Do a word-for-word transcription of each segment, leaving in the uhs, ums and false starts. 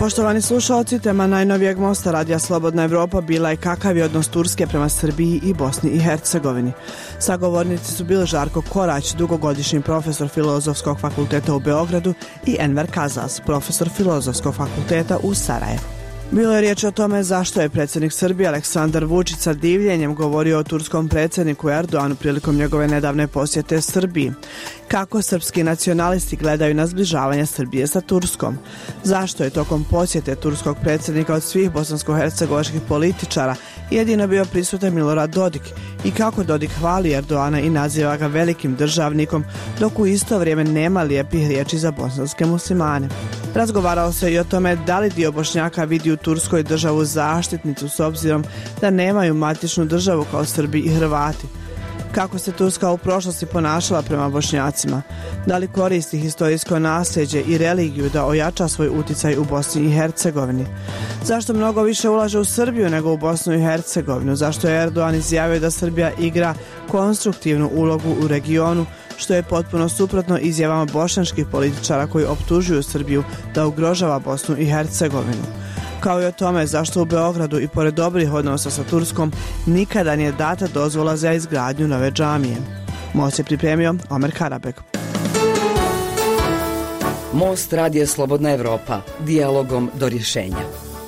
Poštovani slušalci, tema najnovijeg Mosta Radija Slobodna Evropa bila je kakav je odnos Turske prema Srbiji i Bosni i Hercegovini. Sagovornici su bili Žarko Korać, dugogodišnji profesor Filozofskog fakulteta u Beogradu, i Enver Kazas, profesor Filozofskog fakulteta u Sarajevu. Bilo je riječ o tome zašto je predsjednik Srbije Aleksandar Vučić sa divljenjem govorio o turskom predsjedniku Erdoanu prilikom njegove nedavne posjete Srbiji. Kako srpski nacionalisti gledaju na zbližavanje Srbije sa Turskom? Zašto je tokom posjete turskog predsjednika od svih bosansko-hercegovačkih političara jedino bio prisutan Milorad Dodik? I kako Dodik hvali Erdoana i naziva ga velikim državnikom, dok u isto vrijeme nema lijepih riječi za bosanske muslimane? Razgovarao se i o tome da li dio Bošnjaka vidi u Turskoj državu zaštitnicu s obzirom da nemaju matičnu državu kao Srbi i Hrvati. Kako se Turska u prošlosti ponašala prema Bošnjacima? Da li koristi historijsko nasljeđe i religiju da ojača svoj utjecaj u Bosni i Hercegovini? Zašto mnogo više ulaže u Srbiju nego u Bosnu i Hercegovinu? Zašto je Erdogan izjavio da Srbija igra konstruktivnu ulogu u regionu, što je potpuno suprotno izjavama bošnjačkih političara koji optužuju Srbiju da ugrožava Bosnu i Hercegovinu? Kao i o tome zašto u Beogradu i pored dobrih odnosa sa Turskom nikada nije data dozvola za izgradnju nove džamije. Most je pripremio Omer Karabek. Most Radija Slobodna Evropa, dijalogom do rješenja.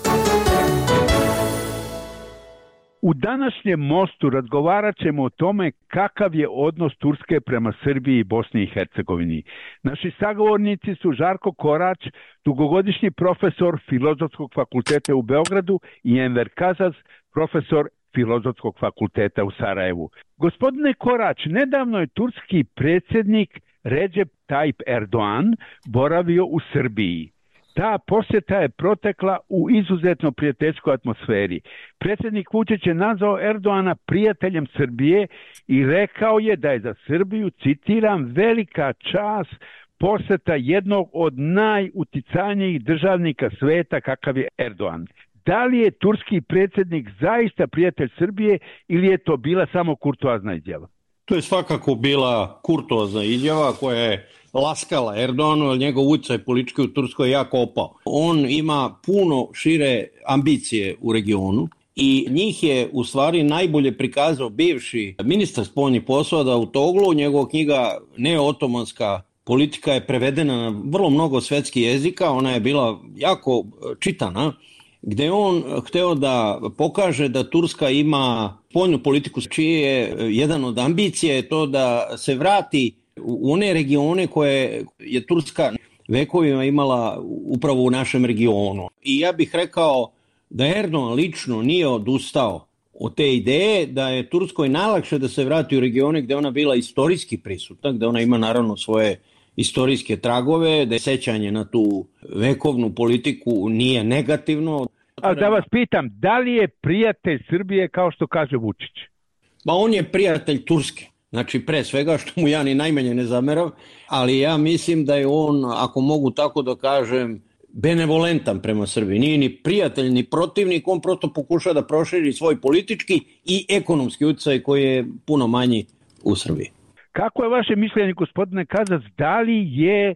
U današnjem Mostu razgovarat ćemo o tome kakav je odnos Turske prema Srbiji i Bosni i Hercegovini. Naši sagovornici su Žarko Korać, dugogodišnji profesor Filozofskog fakulteta u Beogradu, i Enver Kazas, profesor Filozofskog fakulteta u Sarajevu. Gospodine Korać, nedavno je turski predsjednik Recep Tayyip Erdoğan boravio u Srbiji. Ta posjeta je protekla u izuzetno prijateljskoj atmosferi. Predsjednik Vučić je nazvao Erdoana prijateljem Srbije i rekao je da je za Srbiju, citiram, velika čast posjeta jednog od najuticajnijih državnika sveta kakav je Erdogan. Da li je turski predsjednik zaista prijatelj Srbije ili je to bila samo kurtoazna izjava? To je svakako bila kurtoazna izjava koja je laskala Erdoganu, jer njegov utjecaj politički u Turskoj je jako opao. On ima puno šire ambicije u regionu i njih je u stvari najbolje prikazao bivši ministar spoljnih poslova Davutoglu. Njegova knjiga Neootomanska politika je prevedena na vrlo mnogo svjetskih jezika, ona je bila jako čitana, gdje on htio da pokaže da Turska ima spoljnu politiku, čiji je jedan od ambicija je to da se vrati u one regione koje je Turska vekovima imala upravo u našem regionu. I ja bih rekao da Erdogan lično nije odustao od te ideje, da je Turskoj najlakše da se vrati u regione gdje ona bila istorijski prisutna, gdje ona ima naravno svoje istorijske tragove, da je sećanje na tu vekovnu politiku nije negativno. A da vas pitam, da li je prijatelj Srbije kao što kaže Vučić? Ba on je prijatelj Turske. Znači, pre svega, što mu ja ni najmanje ne zameram, ali ja mislim da je on, ako mogu tako da kažem, benevolentan prema Srbiji. Nije ni prijatelj, ni protivnik, on prosto pokuša da proširi svoj politički i ekonomski utjecaj koji je puno manji u Srbiji. Kako je vaše mišljenje, gospodine Kazas, da li je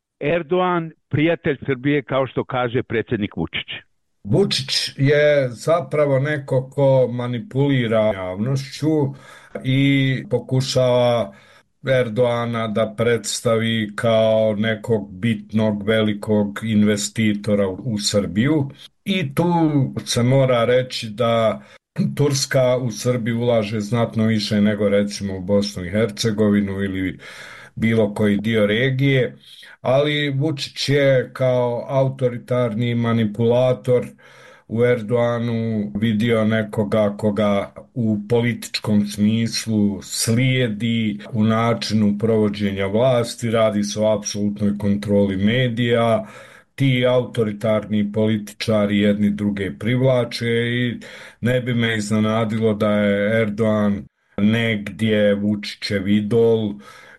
Erdogan prijatelj Srbije kao što kaže predsjednik Vučić? Vučić je zapravo neko ko manipulira javnošću i pokušava Erdoana da predstavi kao nekog bitnog, velikog investitora u Srbiju. I tu se mora reći da Turska u Srbiji ulaže znatno više nego recimo u Bosnu i Hercegovinu ili bilo koji dio regije, ali Vučić je kao autoritarni manipulator u Erdoanu vidio nekoga koga u političkom smislu slijedi u načinu provođenja vlasti, radi se o apsolutnoj kontroli medija, ti autoritarni političari jedni druge privlače i ne bi me iznenadilo da je Erdogan negdje Vučićev idol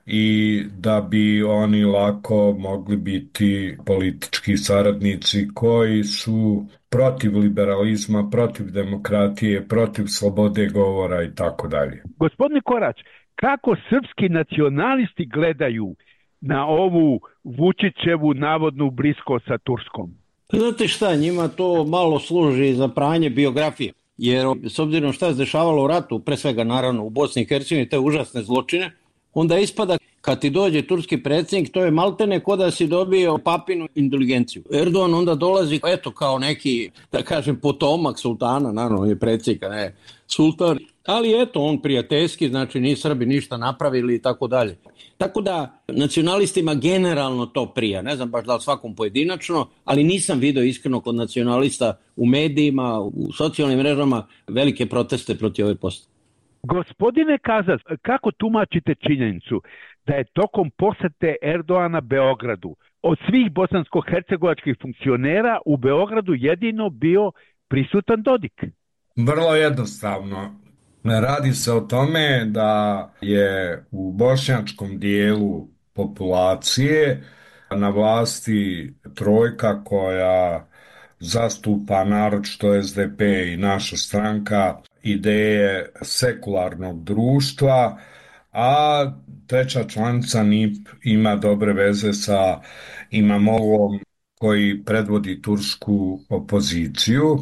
i da bi oni lako mogli biti politički saradnici koji su protiv liberalizma, protiv demokratije, protiv slobode govora i tako dalje. Gospodine Korać, kako srpski nacionalisti gledaju na ovu Vučićevu navodnu bliskost sa Turskom? Znate šta, njima to malo služi za pranje biografije, jer s obzirom šta se dešavalo u ratu, pre svega naravno u Bosni i Hercegovini, te užasne zločine, onda ispada kad ti dođe turski predsjednik, to je maltene ko da si dobio papinu inteligenciju. Erdogan onda dolazi, eto, kao neki, da kažem, potomak sultana, naravno je predsjednik, ne sultan, ali eto, on prijateljski, znači ni Srbi ništa napravili i tako dalje. Tako da nacionalistima generalno to prija, ne znam baš da li svakom pojedinačno, ali nisam video iskreno kod nacionalista u medijima, u socijalnim mrežama velike proteste protiv ove postave. Gospodine Kazas, kako tumačite činjenicu da je tokom posete Erdogana Beogradu od svih bosansko-hercegovačkih funkcionera u Beogradu jedino bio prisutan Dodik? Vrlo jednostavno. Radi se o tome da je u bošnjačkom dijelu populacije na vlasti trojka koja zastupa naročito es de pe i naša stranka ideje sekularnog društva, a treća članica en i pe ima dobre veze sa Imamogluom koji predvodi tursku opoziciju.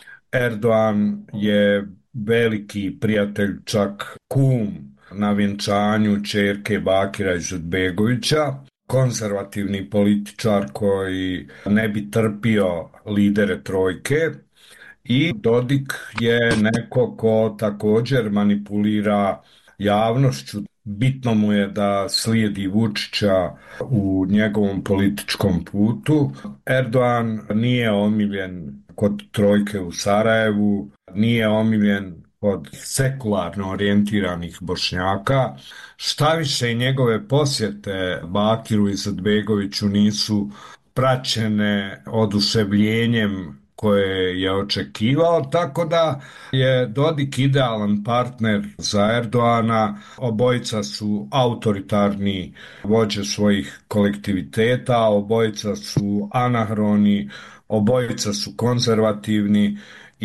Erdogan je veliki prijatelj, čak kum na vjenčanju ćerke Bakira Izetbegovića, konzervativni političar koji ne bi trpio lidere trojke, i Dodik je neko ko također manipulira javnošću. Bitno mu je da slijedi Vučića u njegovom političkom putu. Erdogan nije omiljen kod trojke u Sarajevu, nije omiljen kod sekularno orijentiranih Bošnjaka. Štaviše i njegove posjete Bakiru Izetbegoviću nisu praćene oduševljenjem koje je očekivao, tako da je Dodik idealan partner za Erdogana. Obojica su autoritarni vođe svojih kolektiviteta, obojica su anahroni, obojica su konzervativni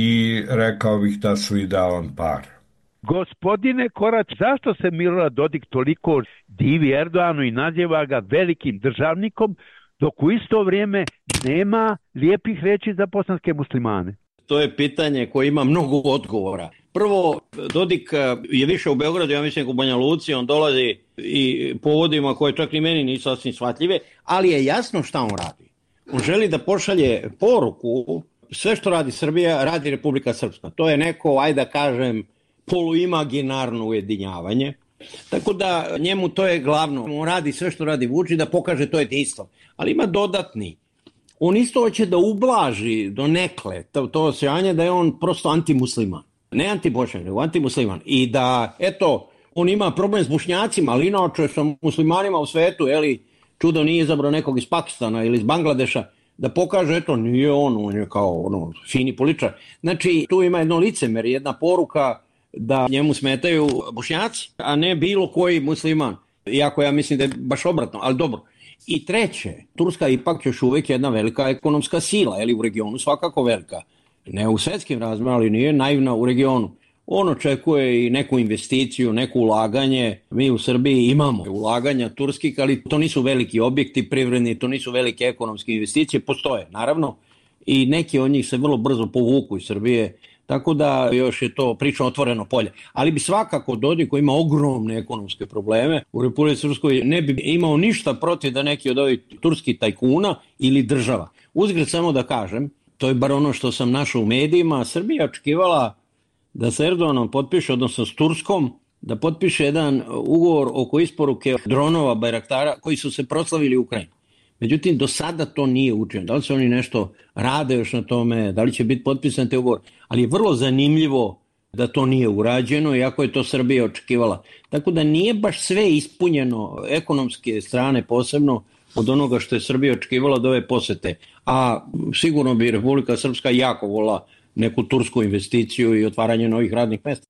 i rekao bih da su idealan par. Gospodine Korać, zašto se Milorad Dodik toliko divi Erdoganu i naziva ga velikim državnikom, dok u isto vrijeme nema lijepih reči za bosanske muslimane? To je pitanje koje ima mnogo odgovora. Prvo, Dodik je više u Beogradu, ja mislim u Banja Luci, on dolazi i povodima koje čak ni meni nisu sasvim shvatljive, ali je jasno šta on radi. On želi da pošalje poruku, sve što radi Srbija, radi Republika Srpska. To je neko, ajde da kažem, poluimaginarno ujedinjavanje. Tako da njemu to je glavno. On radi sve što radi Vučić da pokaže to jedinstvo. Ali ima dodatni. On isto hoće da ublaži do nekle to, to osjećanje da je on prosto antimusliman. Ne antibošnjak, nego antimusliman. I da, eto, on ima problem s Bošnjacima, ali inače sa muslimanima u svetu, eli, čudo nije izabrao nekog iz Pakistana ili iz Bangladeša, da pokaže, eto, nije on, on je kao ono, fini političar. Znači, tu ima jedno licemer, jedna poruka da njemu smetaju Bošnjaci, a ne bilo koji musliman. Iako ja mislim da je baš obratno, ali dobro. I treće, Turska je ipak još uvijek jedna velika ekonomska sila, ili u regionu svakako velika. Ne u svjetskim razmjerima, ali nije naivna u regionu. On očekuje i neku investiciju, neko ulaganje. Mi u Srbiji imamo ulaganja turskih, ali to nisu veliki objekti privredni, to nisu velike ekonomske investicije, postoje naravno i neki od njih se vrlo brzo povuku iz Srbije, tako da još je to priča otvoreno polje. Ali bi svakako Dodik koji ima ogromne ekonomske probleme u Republici Srpskoj ne bi imao ništa protiv da neki od ovih turskih tajkuna ili država. Uzgred samo da kažem, to je bar ono što sam našao u medijima, Srbija očekivala da se Erdoganom potpiše, odnosno s Turskom, da potpiše jedan ugovor oko isporuke dronova Bajraktara koji su se proslavili u Ukrajini. Međutim, do sada to nije učinjeno. Da li se oni nešto rade još na tome, da li će biti potpisan te ugovor, ali je vrlo zanimljivo da to nije urađeno, iako je to Srbija očekivala. Tako da nije baš sve ispunjeno ekonomske strane posebno od onoga što je Srbija očekivala od ove posete. A sigurno bi Republika Srpska jako volila neku tursku investiciju i otvaranje novih radnih mjesta.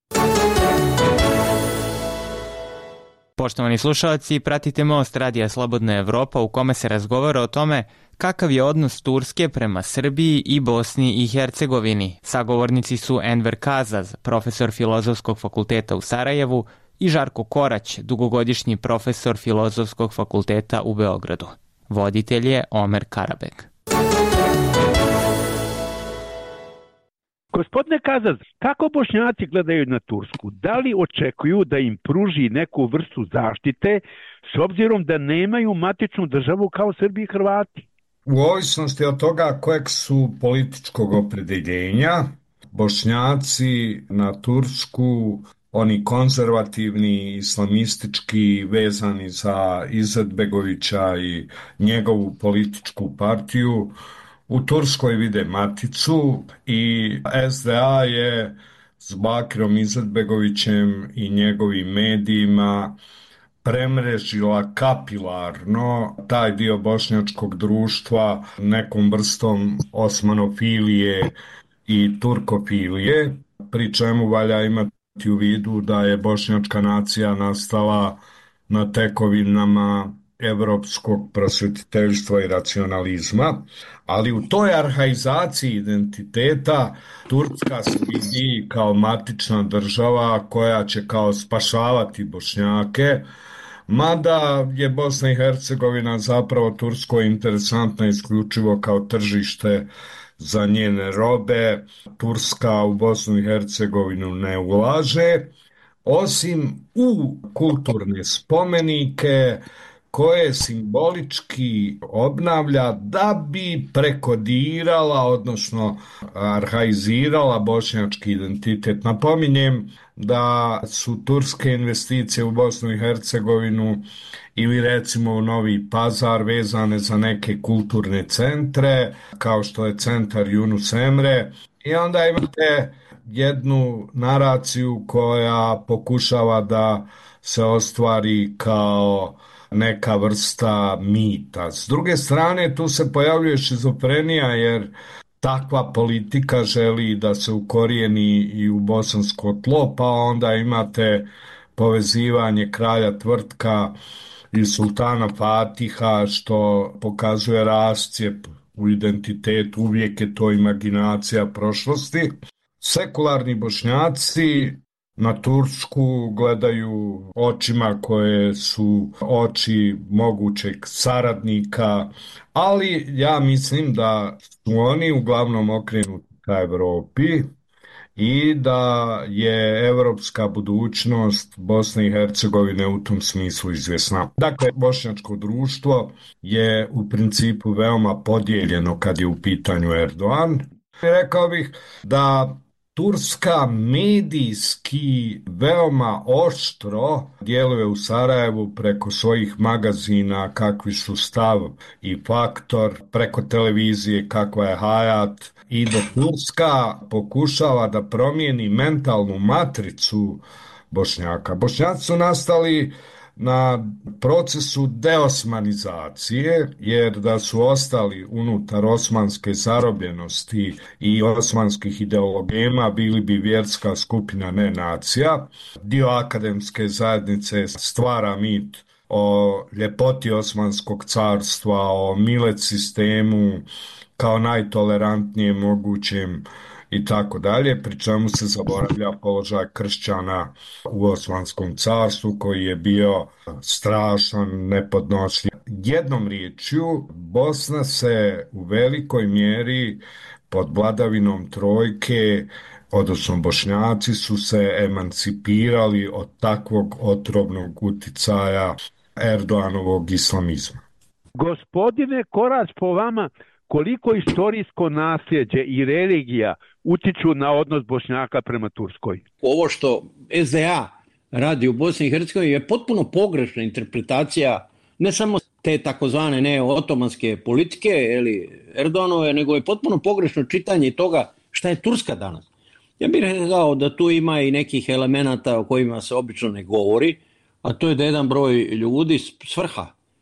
Poštovani slušalci, pratite Most Radija Slobodna Evropa u kome se razgovara o tome kakav je odnos Turske prema Srbiji i Bosni i Hercegovini. Sagovornici su Enver Kazaz, profesor Filozofskog fakulteta u Sarajevu, i Žarko Korać, dugogodišnji profesor Filozofskog fakulteta u Beogradu. Voditelj je Omer Karabek. Gospodine Kazaz, kako Bošnjaci gledaju na Tursku? Da li očekuju da im pruži neku vrstu zaštite s obzirom da nemaju matičnu državu kao Srbi i Hrvati? U ovisnosti od toga kojeg su političkog opredjeljenja, Bošnjaci na Tursku, oni konzervativni, islamistički, vezani za Izetbegovića i njegovu političku partiju, u Turskoj vide maticu i S D A je s Bakirom Izetbegovićem i njegovim medijima premrežila kapilarno taj dio bošnjačkog društva nekom vrstom osmanofilije i turkofilije, pri čemu valja imati u vidu da je bošnjačka nacija nastala na tekovinama evropskog prosvetiteljstva i racionalizma, ali u toj arhaizaciji identiteta Turska se vidi kao matična država koja će kao spašavati Bošnjake, mada je Bosna i Hercegovina zapravo Turskoj interesantna isključivo kao tržište za njene robe. Turska u Bosnu i Hercegovinu ne ulaže, osim u kulturne spomenike koje simbolički obnavlja da bi prekodirala, odnosno arhaizirala bošnjački identitet. Napominjem da su turske investicije u Bosnu i Hercegovinu ili recimo u Novi Pazar vezane za neke kulturne centre, kao što je centar Yunus Emre, i onda imate jednu naraciju koja pokušava da se ostvari kao neka vrsta mita. S druge strane, tu se pojavljuje šizofrenija, jer takva politika želi da se ukorijeni i u bosansko tlo, pa onda imate povezivanje kralja Tvrtka i sultana Fatiha, što pokazuje rascijep u identitetu, uvijek je to imaginacija prošlosti. Sekularni Bošnjaci na Tursku gledaju očima koje su oči mogućeg saradnika, ali ja mislim da su oni uglavnom okrenuti ka Evropi i da je evropska budućnost Bosne i Hercegovine u tom smislu izvjesna. Dakle, bošnjačko društvo je u principu veoma podijeljeno kad je u pitanju Erdogan. Rekao bih da Turska medijski veoma oštro djeluje u Sarajevu preko svojih magazina kakvi su Stav i Faktor, preko televizije kakva je Hayat, i da Turska pokušava da promijeni mentalnu matricu Bošnjaka. Bošnjaci su nastali na procesu deosmanizacije, jer da su ostali unutar osmanske zarobljenosti i osmanskih ideologema, bili bi vjerska skupina, ne nacija. Dio akademske zajednice stvara mit o ljepoti Osmanskog carstva, o milet sistemu kao najtolerantnijem mogućem i tako dalje, pri čemu se zaboravlja položaj kršćana u Osmanskom carstvu koji je bio strašan, nepodnošljiv. Jednom riječju, Bosna se u velikoj mjeri pod vladavinom trojke, odnosno Bošnjaci su se emancipirali od takvog otrovnog uticaja Erdoganovog islamizma. Gospodine Korać, po vama, koliko istorijsko nasljeđe i religija utiču na odnos Bošnjaka prema Turskoj? Ovo što S D A radi u Bosni i Hercegovini je potpuno pogrešna interpretacija ne samo te takozvane neo-otomanske politike ili Erdoganove, nego je potpuno pogrešno čitanje toga šta je Turska danas. Ja bih rekao da tu ima i nekih elemenata o kojima se obično ne govori, a to je da jedan broj ljudi s vrha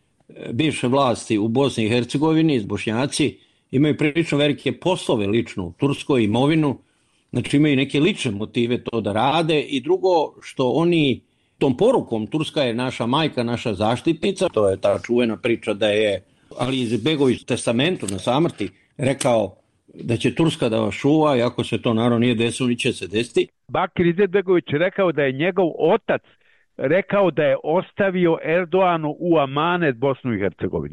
bivše vlasti u Bosni i Hercegovini, Bošnjaci, imaju prilično velike poslove lično u Turskoj, imovinu, znači imaju neke lične motive to da rade, i drugo što oni tom porukom Turska je naša majka, naša zaštitnica, to je ta čuvena priča da je Ali Izetbegović u testamentu na samrti rekao da će Turska da vas čuva, i ako se to naravno nije desilo, ni će se desiti. Bakir Izetbegović rekao da je njegov otac rekao da je ostavio Erdoganu u amanet Bosnu i Hercegovinu.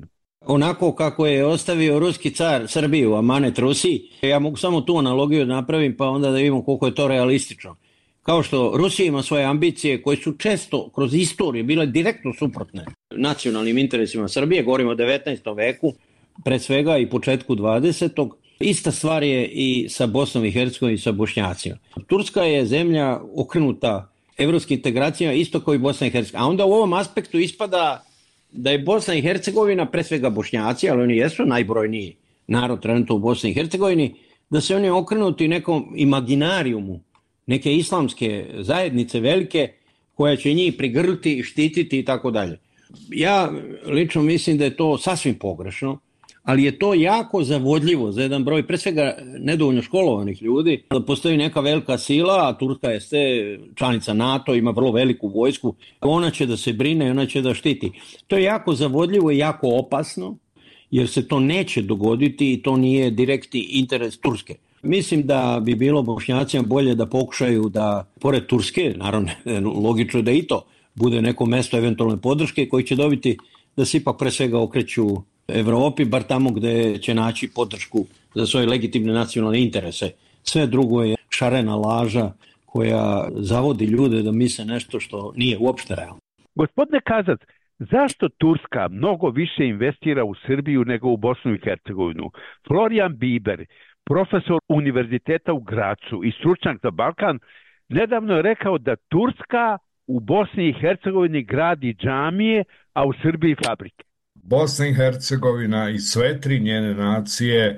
onako kako je ostavio ruski car Srbiju, amanet Rusiji. Ja mogu samo tu analogiju da napravim pa onda da vidimo koliko je to realistično. Kao što Rusija ima svoje ambicije koje su često kroz istoriju bile direktno suprotne nacionalnim interesima Srbije, govorimo o devetnaestom veku, pre svega i početku dvadesetog. Ista stvar je i sa Bosnom i Hercegovinom i sa Bošnjacima. Turska je zemlja okrenuta evropskim integracijama isto kao i Bosna i Hercegovina. A onda u ovom aspektu ispada da je Bosna i Hercegovina, pre svega Bošnjaci, ali oni jesu najbrojniji narod trenutno u Bosni i Hercegovini, da se oni okrenuti nekom imaginarijumu, neke islamske zajednice velike koja će njih prigrliti, štititi i tako dalje. Ja lično mislim da je to sasvim pogrešno, ali je to jako zavodljivo za jedan broj, pre svega nedovoljno školovanih ljudi, da postoji neka velika sila, a Turska je članica NATO, ima vrlo veliku vojsku, ona će da se brine, ona će da štiti. To je jako zavodljivo i jako opasno, jer se to neće dogoditi i to nije direktni interes Turske. Mislim da bi bilo Bošnjacima bolje da pokušaju da, pored Turske, naravno logično da i to bude neko mesto eventualne podrške koji će dobiti da se ipak pre svega okreću Evropi, bar tamo gde će naći podršku za svoje legitimne nacionalne interese. Sve drugo je šarena laža koja zavodi ljude da misle nešto što nije uopšte realno. Gospodine Kazac, zašto Turska mnogo više investira u Srbiju nego u Bosnu i Hercegovinu? Florijan Biber, profesor univerziteta u Gracu i stručnjak za Balkan, nedavno je rekao da Turska u Bosni i Hercegovini gradi džamije, a u Srbiji fabrike. Bosna i Hercegovina i sve tri njene nacije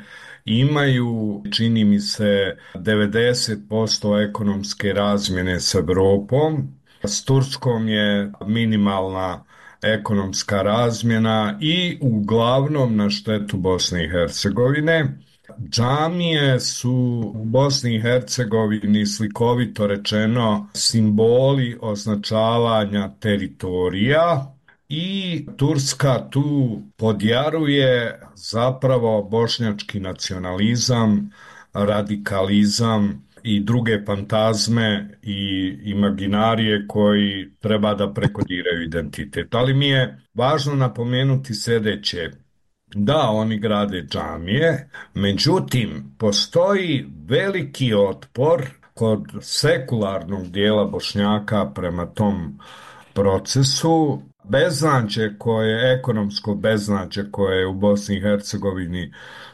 imaju, čini mi se, devedeset posto ekonomske razmjene s Evropom. S Turskom je minimalna ekonomska razmjena i uglavnom na štetu Bosne i Hercegovine. Džamije su u Bosni i Hercegovini, slikovito rečeno, simboli označavanja teritorija i Turska tu podjaruje zapravo bošnjački nacionalizam, radikalizam i druge fantazme i imaginarije koji treba da prekodiraju identitet. Ali mi je važno napomenuti sljedeće. Da, oni grade džamije, međutim, postoji veliki otpor kod sekularnog dijela Bošnjaka prema tom procesu. Beznađe koje, ekonomsko beznađe koje je u Bosni i Hercegovini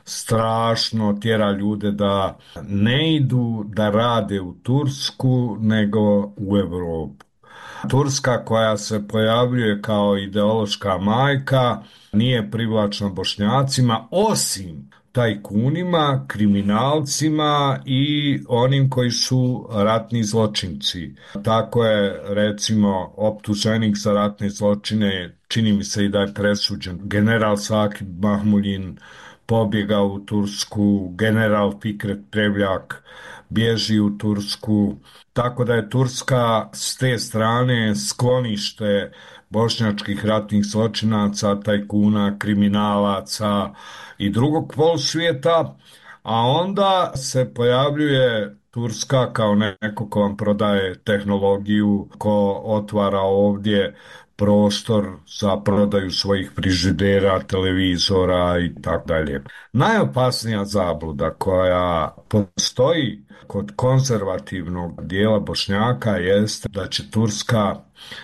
strašno tjera ljude da ne idu da rade u Tursku nego u Evropu. Turska koja se pojavljuje kao ideološka majka nije privlačna Bošnjacima osim tajkunima, kriminalcima i onim koji su ratni zločinci. Tako je recimo optuženik za ratne zločine, čini mi se i da je presuđen, general Sakib Mahmuljin pobjegao u Tursku, general Fikret Prevljak bježi u Tursku, tako da je Turska s te strane sklonište bošnjačkih ratnih zločinaca, tajkuna, kriminalaca i drugog polusvijeta, a onda se pojavljuje Turska kao neko ko vam prodaje tehnologiju, ko otvara ovdje prostor za prodaju svojih frižidera, televizora i tako dalje. Najopasnija zabluda koja postoji kod konzervativnog dijela Bošnjaka jeste da će Turska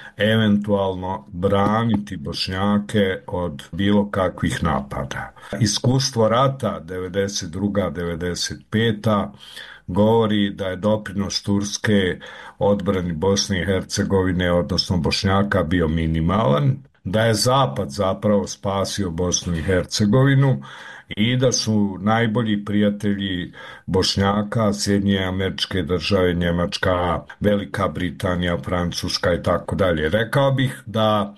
eventualno braniti Bošnjake od bilo kakvih napada. Iskustvo rata devedeset druga devedeset peta govori da je doprinos Turske odbrani Bosne i Hercegovine, odnosno Bošnjaka, bio minimalan, da je Zapad zapravo spasio Bosnu i Hercegovinu i da su najbolji prijatelji Bošnjaka Sjedinjene Američke Države, Njemačka, Velika Britanija, Francuska i tako dalje. Rekao bih da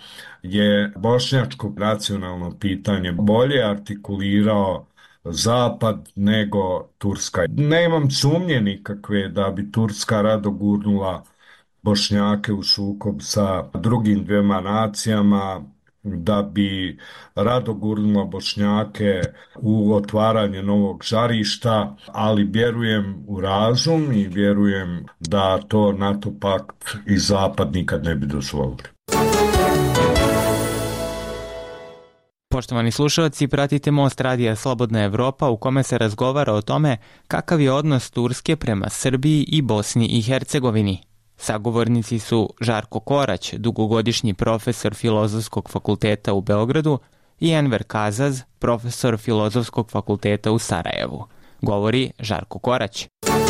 je bošnjačko nacionalno pitanje bolje artikulirao Zapad nego Turska. Nemam sumnje nikakve da bi Turska rado gurnula Bošnjake u sukob sa drugim dvema nacijama, da bi rado gurnula Bošnjake u otvaranje novog žarišta, ali vjerujem u razum i vjerujem da to NATO pakt i Zapad nikad ne bi dozvolili. Poštovani slušalci, pratite Most radija Slobodna Evropa u kome se razgovara o tome kakav je odnos Turske prema Srbiji i Bosni i Hercegovini. Sagovornici su Žarko Korać, dugogodišnji profesor Filozofskog fakulteta u Beogradu, i Enver Kazaz, profesor Filozofskog fakulteta u Sarajevu. Govori Žarko Korać.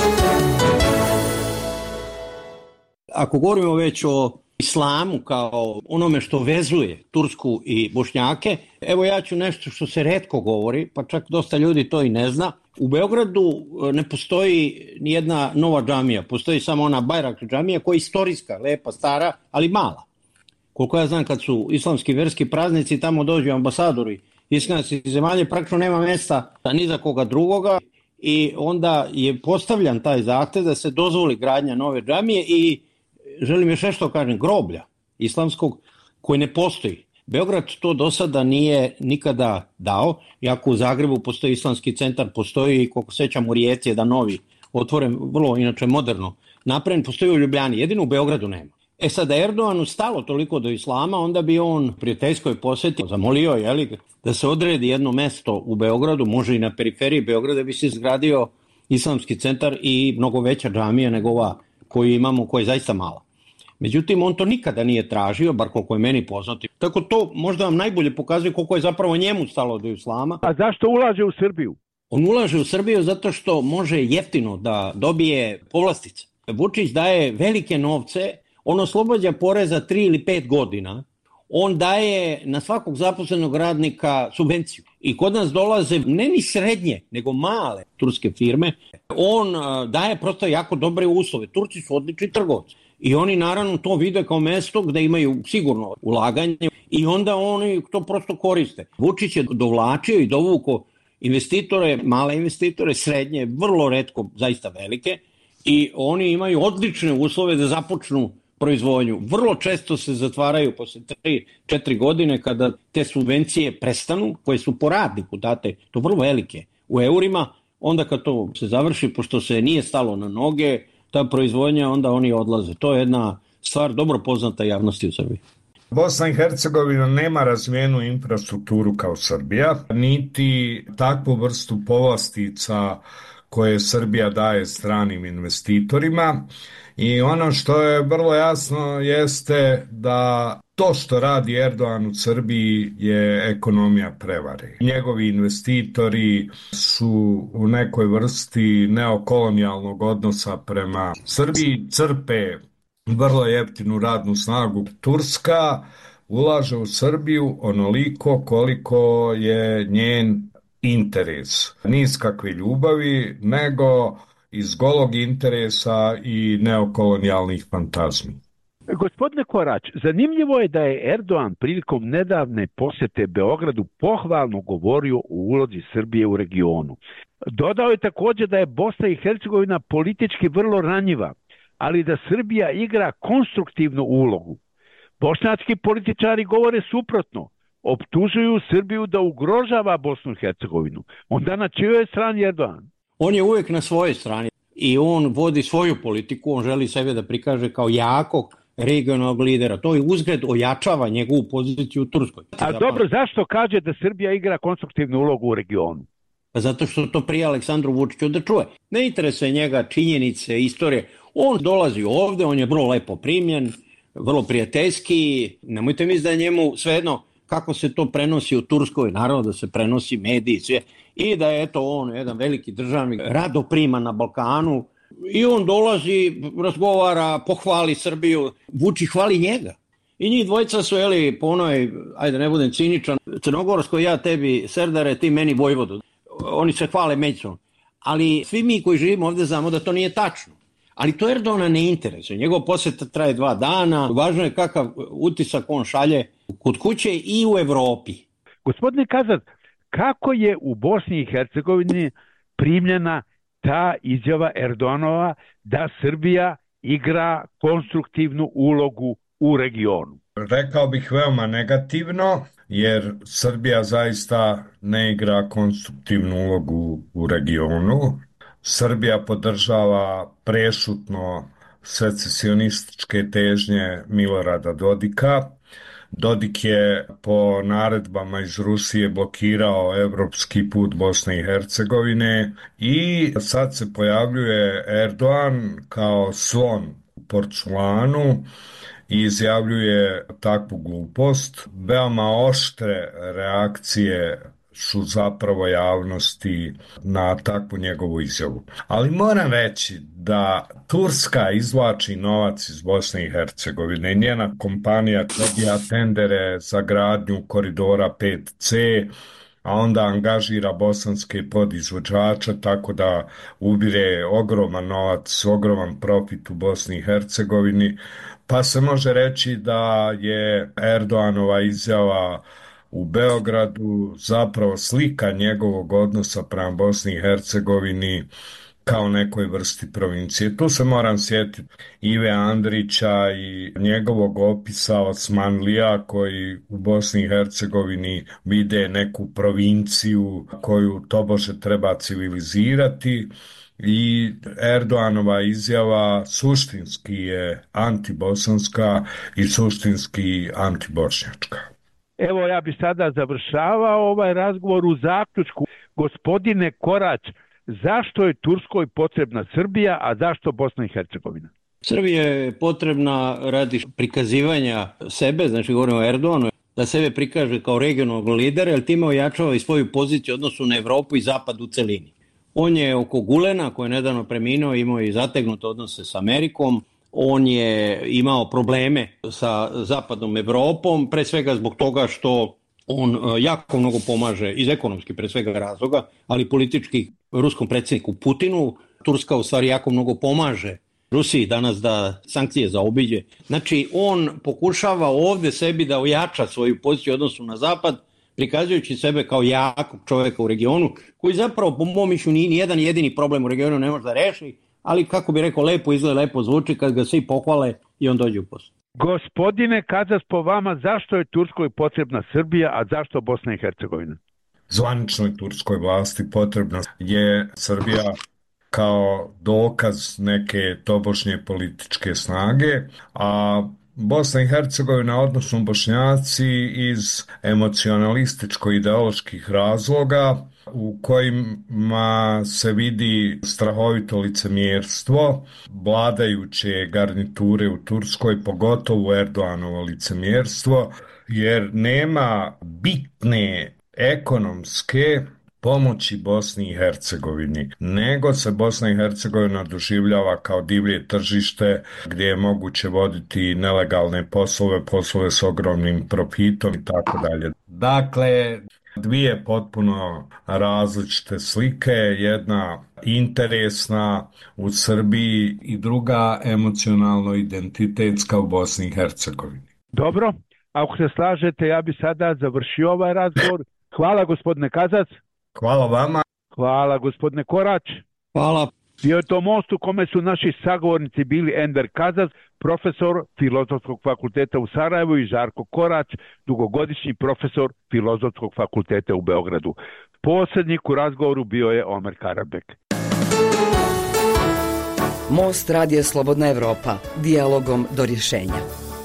Ako govorimo već o islamu kao onome što vezuje Tursku i Bošnjake, evo ja ću nešto što se retko govori, pa čak dosta ljudi to i ne zna. U Beogradu ne postoji nijedna nova džamija, postoji samo ona Bajrak džamija koja je istorijska, lepa, stara, ali mala. Koliko ja znam, kad su islamski verski praznici, tamo dođu ambasadori islamskih zemalja, praktično nema mesta ni za koga drugoga i onda je postavljan taj zahtev da se dozvoli gradnja nove džamije i želim još nešto kažem, groblja islamskog koji ne postoji. Beograd to do sada nije nikada dao, iako u Zagrebu postoji islamski centar, postoji i koliko sećam u Rijeci jedan novi, otvoren, vrlo inače moderno napravljen, postoji u Ljubljani, jedino u Beogradu nema. E sad, da Erdoganu stalo toliko do islama, onda bi on prijateljskoj poseti zamolio jeli, da se odredi jedno mesto u Beogradu, može i na periferiji Beograda, bi se izgradio islamski centar i mnogo veća džamija nego ova koju imamo, koja je zaista mala. Međutim, on to nikada nije tražio, bar koliko je meni poznati. Tako to možda vam najbolje pokazuje koliko je zapravo njemu stalo do islama. A zašto ulaže u Srbiju? On ulaže u Srbiju zato što može jeftino da dobije povlastice. Vučić daje velike novce, on oslobađa poreza tri ili pet godina, on daje na svakog zaposlenog radnika subvenciju. I kod nas dolaze ne ni srednje, nego male turske firme. On daje prosto jako dobre uslove. Turci su odlični trgovci. I oni naravno to vide kao mesto gde imaju sigurno ulaganje i onda oni to prosto koriste. Vučić je dovlačio i dovuko investitore, male investitore, srednje, vrlo retko, zaista velike, i oni imaju odlične uslove da započnu proizvodnju. Vrlo često se zatvaraju posle tri četiri godine kada te subvencije prestanu, koje su po radniku date, to vrlo velike, u eurima, onda kad to se završi, pošto se nije stalo na noge, ta proizvodnja, onda oni odlaze. To je jedna stvar dobro poznata javnosti u Srbiji. Bosna i Hercegovina nema razvijenu infrastrukturu kao Srbija, niti takvu vrstu povlastica koje Srbija daje stranim investitorima. I ono što je vrlo jasno jeste da to što radi Erdogan u Srbiji je ekonomija prevare. Njegovi investitori su u nekoj vrsti neokolonijalnog odnosa prema Srbiji, crpe vrlo jeftinu radnu snagu. Turska ulaže u Srbiju onoliko koliko je njen interes. Ni iz kakve ljubavi, nego iz golog interesa i neokolonijalnih fantazmi. Gospodine Korać, zanimljivo je da je Erdogan prilikom nedavne posete Beogradu pohvalno govorio o ulozi Srbije u regionu. Dodao je također da je Bosna i Hercegovina politički vrlo ranjiva, ali da Srbija igra konstruktivnu ulogu. Bošnjački političari govore suprotno, optužuju Srbiju da ugrožava Bosnu i Hercegovinu. Onda na čijoj je strani Erdogan? On je uvijek na svojoj strani i on vodi svoju politiku, on želi sebe da prikaže kao jakog regionalnog lidera. To je uzgled ojačava njegovu poziciju u Turskoj. A dobro, zašto kaže da Srbija igra konstruktivnu ulogu u regionu? Pa zato što to prije Aleksandru Vučiću da čuje. Ne interesuje njega činjenice, istorije. On dolazi ovde, on je vrlo lepo primljen, vrlo prijateljski. Nemojte misliti da je njemu svejedno kako se to prenosi u Turskoj, naravno da se prenosi mediji, sve, i da je eto on jedan veliki državnik, rado prima na Balkanu, i on dolazi, razgovara, pohvali Srbiju, Vučić hvali njega. I njih dvojica su, jeli, po onoj, ajde ne budem ciničan, crnogorskoj, ja tebi Serdare, ti meni Vojvodu. Oni se hvale međusobno. Ali svi mi koji živimo ovde znamo da to nije tačno. Ali to Erdogana ne interesuje. Njegov poseta traje dva dana. Važno je kakav utisak on šalje kod kuće i u Evropi. Gospodine Kazad, kako je u Bosni i Hercegovini primljena ta izjava Erdoganova da Srbija igra konstruktivnu ulogu u regionu? Rekao bih veoma negativno, jer Srbija zaista ne igra konstruktivnu ulogu u regionu. Srbija podržava prešutno secesionističke težnje Milorada Dodika. Dodik je po naredbama iz Rusije blokirao evropski put Bosne i Hercegovine i sad se pojavljuje Erdogan kao slon u porculanu i izjavljuje takvu glupost. Veoma oštre reakcije su zapravo javnosti na takvu njegovu izjavu. Ali moram reći da Turska izvlači novac iz Bosne i Hercegovine. Njena kompanija dobija tendere za gradnju koridora pet ce, a onda angažira bosanske podizvođače, tako da ubire ogroman novac, ogroman profit u Bosni i Hercegovini. Pa se može reći da je Erdoganova izjava u Beogradu zapravo slika njegovog odnosa prema Bosni i Hercegovini kao nekoj vrsti provincije. Tu se moram sjetiti Ive Andrića i njegovog opisa Osmanlija koji u Bosni i Hercegovini vide neku provinciju koju tobože treba civilizirati. I Erdoganova izjava suštinski je antibosanska i suštinski antibošnjačka. Evo, ja bi sada završavao ovaj razgovor u zaključku. Gospodine Korać, zašto je Turskoj potrebna Srbija, a zašto Bosna i Hercegovina? Srbija je potrebna radi prikazivanja sebe, znači govorimo o Erdoganu, da sebe prikaže kao regionalnog lidera, jer time ojačava i svoju poziciju u odnosu na Evropu i Zapad u celini. On je oko Gulena, koji je nedavno preminuo, imao i zategnute odnose s Amerikom. On je imao probleme sa zapadnom Evropom, pre svega zbog toga što on jako mnogo pomaže iz ekonomskih pre svega razloga, ali politički ruskom predsjedniku Putinu. Turska u stvari jako mnogo pomaže Rusiji danas da sankcije zaobiđe. Znači on pokušava ovdje sebi da ojača svoju poziciju u odnosu na zapad, prikazujući sebe kao jakog čovjeka u regionu, koji zapravo po mom mišljenju ni jedan jedini problem u regionu ne može da reši, ali kako bi rekao, lepo izgleda, lepo zvuči kad ga svi pohvale i on dođe u posao. Gospodine Kazas, po vama, zašto je Turskoj potrebna Srbija, a zašto Bosna i Hercegovina? Zvaničnoj turskoj vlasti potrebna je Srbija kao dokaz neke tobožnje političke snage, a Bosna i Hercegovina, odnosno Bošnjaci, iz emocionalističko-ideoloških razloga u kojima se vidi strahovito licemjerstvo vladajuće garniture u Turskoj, pogotovo Erdoganovo licemjerstvo, jer nema bitne ekonomske pomoći Bosni i Hercegovini, nego se Bosna i Hercegovina doživljava kao divlje tržište gdje je moguće voditi nelegalne poslove, poslove s ogromnim profitom i tako dalje. Dakle, dvije potpuno različite slike, jedna interesna u Srbiji i druga emocionalno identitetska u Bosni i Hercegovini. Dobro, ako se slažete, ja bi sada završio ovaj razgovor. Hvala gospodine Kazac. Hvala vama. Hvala gospodine Korać. Hvala. Bio je to most u kome su naši sagovornici bili Enver Kazac, profesor Filozofskog fakulteta u Sarajevu, i Žarko Korać, dugogodišnji profesor Filozofskog fakulteta u Beogradu. Posrednik u razgovoru bio je Omer Karabek. Most Radija Slobodna Evropa, dijalogom do rješenja.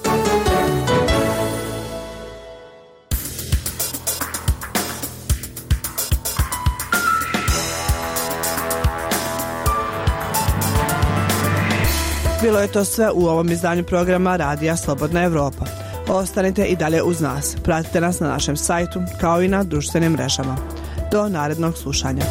Bilo je to sve u ovom izdanju programa Radija Slobodna Evropa. Ostanite i dalje uz nas. Pratite nas na našem sajtu kao i na društvenim mrežama. Do narednog slušanja.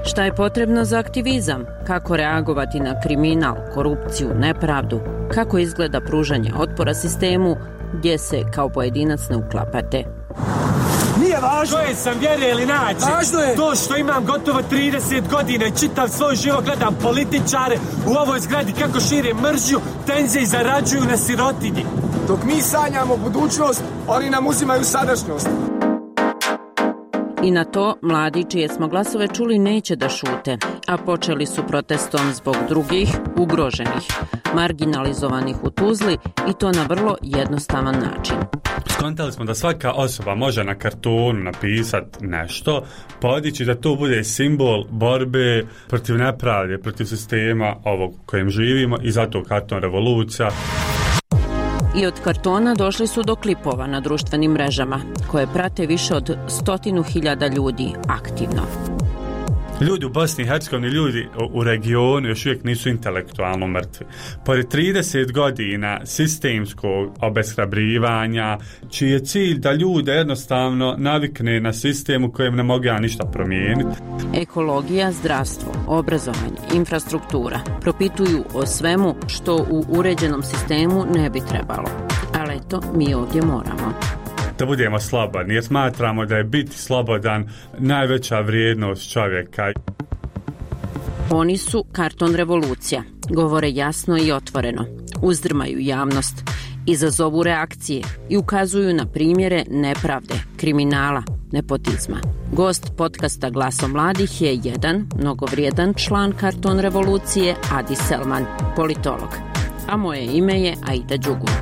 Šta je potrebno za aktivizam? Kako reagovati na kriminal, korupciju, nepravdu? Kako izgleda pružanje otpora sistemu gdje se kao pojedinac ne uklapate? Nije važno. To je sam vjere ili naći. Važno je. To što imam gotovo trideset godina i čitav svoj život gledam političare u ovoj zgradi kako šire mržnju, tenzije i zarađuju na sirotinji. Dok mi sanjamo budućnost, oni nam uzimaju sadašnjost. I na to mladi čije smo glasove čuli neće da šute, a počeli su protestom zbog drugih, ugroženih, marginalizovanih u Tuzli i to na vrlo jednostavan način. Skontali smo da svaka osoba može na kartonu napisati nešto, podići da to bude simbol borbe protiv nepravde, protiv sistema ovog u kojem živimo i zato karton revolucija. I od kartona došli su do klipova na društvenim mrežama, koje prate više od stotinu hiljada ljudi aktivno. Ljudi u Bosni i Hercegovini, ljudi u regionu još uvijek nisu intelektualno mrtvi. Pored trideset godina sistemskog obeshrabrivanja, čiji je cilj da ljude jednostavno navikne na sistem u kojem ne mogu ništa promijeniti. Ekologija, zdravstvo, obrazovanje, infrastruktura propituju o svemu što u uređenom sistemu ne bi trebalo. Ali eto, mi ovdje moramo. Da budemo slobodni, jer smatramo da je biti slobodan najveća vrijednost čovjeka. Oni su karton revolucija, govore jasno i otvoreno, uzdrmaju javnost, izazovu reakcije i ukazuju na primjere nepravde, kriminala, nepotizma. Gost podcasta Glaso mladih je jedan mnogovrijedan član karton revolucije, Adi Selman, politolog. A moje ime je Aida Đugur.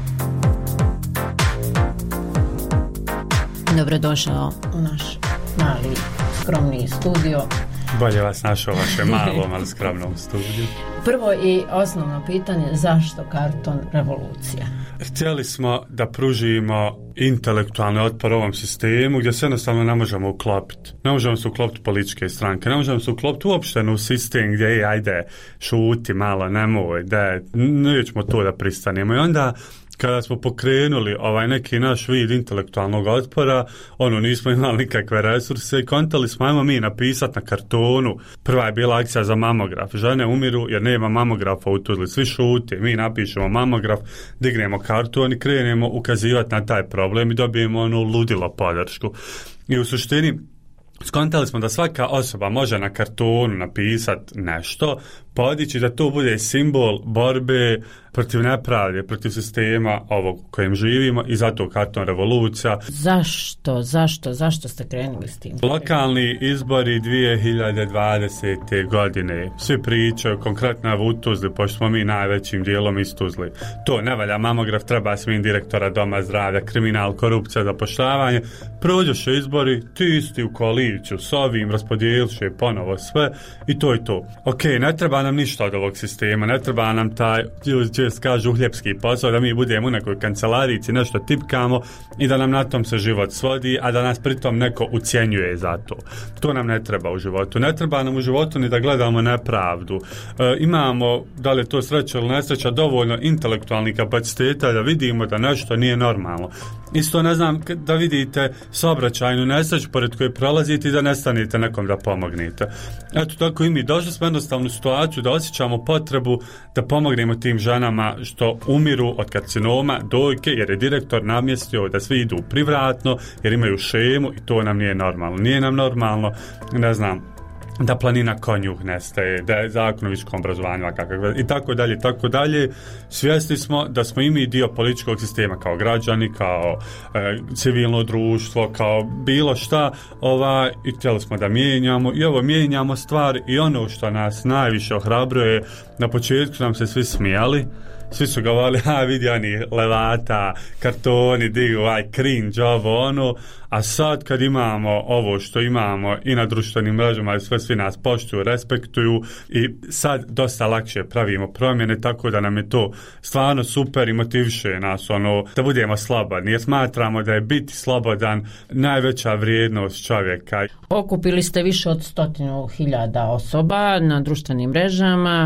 Dobrodošao u naš mali, skromni studio. Bolje vas našao vaše malom, ali skromnom studiju. Prvo i osnovno pitanje, zašto karton revolucija? Htjeli smo da pružimo intelektualni otpor ovom sistemu gdje se jednostavno ne možemo uklopiti. Ne možemo se uklopiti političke stranke, ne možemo se uklopiti uopšte u sistem gdje je, ajde, šuti malo, nemoj, da nećemo to da pristanemo. I onda kada smo pokrenuli ovaj neki naš vid intelektualnog otpora, ono, nismo imali nikakve resurse i kontali smo, ajmo mi napisati na kartonu. Prva je bila akcija za mamograf. Žene umiru jer nema mamografa u Tuzli. Svi šute, mi napišemo mamograf, dignemo karton i krenemo ukazivati na taj problem i dobijemo onu ludilo podršku. I u suštini skontali smo da svaka osoba može na kartonu napisati nešto, podići da to bude simbol borbe protiv nepravde, protiv sistema ovog u kojem živimo i zato karton revolucija. Zašto, zašto, zašto ste krenuli s tim? Lokalni izbori dvije hiljade dvadesete. godine. Svi pričaju, konkretno u Tuzli, pošto smo mi najvećim dijelom iz Tuzli. To ne valja, mamograf treba svim direktora doma zdravlja, kriminal, korupcija, zapošljavanje. Prođoše izbori, ti isti u koaliciju s ovim, raspodijeliše ponovo sve i to je to. Ok, ne treba nam ništa od ovog sistema, ne treba nam taj, čest kažu, uhljepski posao, da mi budemo u nekoj kancelarici, nešto tipkamo i da nam na tom se život svodi, a da nas pritom neko ucjenjuje za to. To nam ne treba u životu. Ne treba nam u životu ni da gledamo nepravdu. E, imamo, da li je to sreća ili nesreća, dovoljno intelektualnih kapaciteta da vidimo da nešto nije normalno. Isto ne znam, da vidite saobraćajnu nesreću pored koje prolazite i da nestanete nekom da pomognete. Eto, tako i mi došli smo jednostavnu situaciju da osjećamo potrebu da pomognemo tim ženama što umiru od karcinoma dojke, jer je direktor namjestio da svi idu privratno, jer imaju šemu i to nam nije normalno. Nije nam normalno, ne znam, da planina konjuh nestaje, da je zakon o visokom obrazovanju i tako dalje, tako dalje. Svjesni smo da smo i mi dio političkog sistema kao građani, kao e, civilno društvo, kao bilo šta, ovaj, i htjeli smo da mijenjamo i ovo mijenjamo stvari i ono što nas najviše ohrabruje, na početku nam se svi smijali, svi su govorili, a vidi oni levata, kartoni, digu, aj cringe, ovo, ono, a sad kad imamo ovo što imamo i na društvenim mrežama i sve svi nas poštuju, respektuju i sad dosta lakše pravimo promjene, tako da nam je to stvarno super i motiviše nas, ono, da budemo slobodni, jer smatramo da je biti slobodan najveća vrijednost čovjeka. Okupili ste više od stotinu hiljada osoba na društvenim mrežama,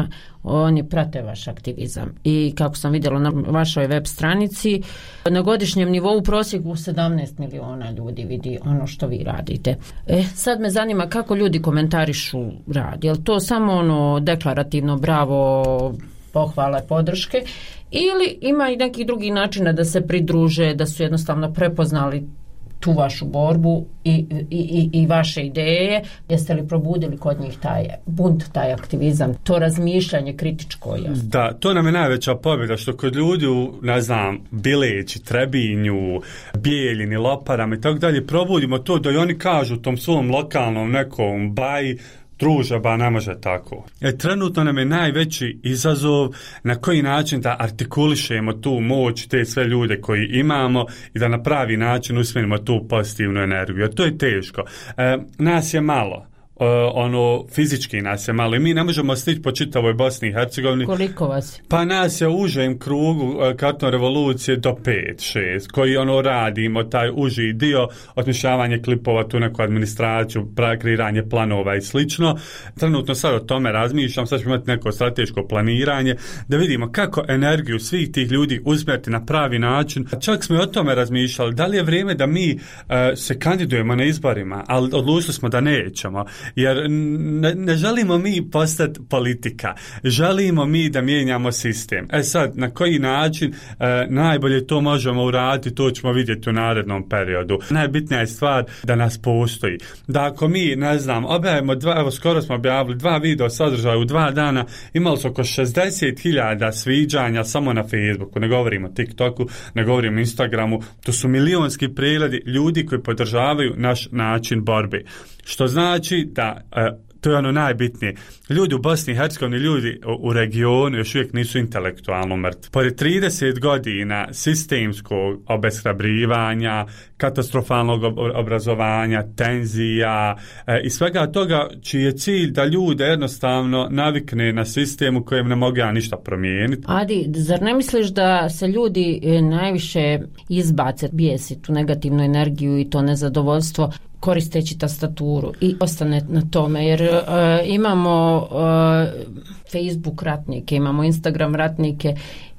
oni prate vaš aktivizam. I kako sam vidjela na vašoj web stranici, na godišnjem nivou u prosjeku sedamnaest miliona ljudi vidi ono što vi radite. E, sad me zanima kako ljudi komentarišu rad. Je li to samo ono deklarativno bravo, pohvale, podrške, ili ima i nekih drugih načina da se pridruže, da su jednostavno prepoznali tu vašu borbu i, i, i vaše ideje? Jeste li probudili kod njih taj bunt, taj aktivizam, to razmišljanje kritičko? Jasno? Da, to nam je najveća pobjeda, što kod ljudi u, ne znam, Bileći, Trebinju, Bijeljini, Loparama i tako dalje, probudimo to da i oni kažu tom svom lokalnom nekom baji, druže, ba ne može tako. E, trenutno nam je najveći izazov na koji način da artikulišemo tu moć, te sve ljude koji imamo i da na pravi način usmjerimo tu pozitivnu energiju. Jer to je teško. E, nas je malo. Uh, ono, fizički nas je malo i mi ne možemo stići po čitavoj Bosni i Hercegovini. Koliko vas? Pa nas je u užem krugu uh, Karton revolucije do pet šest koji ono radimo, taj uži dio, osmišljavanje klipova, tu neku administraciju, kreiranje planova i slično. Trenutno sad o tome razmišljam, sad ćemo imati neko strateško planiranje, da vidimo kako energiju svih tih ljudi usmjeriti na pravi način. Čak smo i o tome razmišljali, da li je vrijeme da mi uh, se kandidujemo na izborima, ali odlučili smo da nećemo. Jer ne, ne želimo mi postati politika, želimo mi da mijenjamo sistem. E sad, na koji način e, najbolje to možemo uraditi, to ćemo vidjeti u narednom periodu. Najbitnija je stvar da nas postoji. Da ako mi, ne znam, objavimo dva, evo skoro smo objavili dva video sadržaja u dva dana, imali su oko šezdeset hiljada sviđanja samo na Facebooku, ne govorimo o TikToku, ne govorimo o Instagramu, to su milionski pregledi ljudi koji podržavaju naš način borbe. Što znači da, e, to je ono najbitnije, ljudi u Bosni i Hercegovini, ljudi u, u regionu još uvijek nisu intelektualno mrtvi. Pored trideset godina sistemskog obeshrabrivanja, katastrofalnog obrazovanja, tenzija e, i svega toga čiji je cilj da ljude jednostavno navikne na sistem u kojem ne mogu ja ništa promijeniti. Adi, zar ne misliš da se ljudi najviše izbace, bijesi tu negativnu energiju i to nezadovoljstvo koristeći tastaturu i ostane na tome, jer uh, imamo uh, Facebook ratnike, imamo Instagram ratnike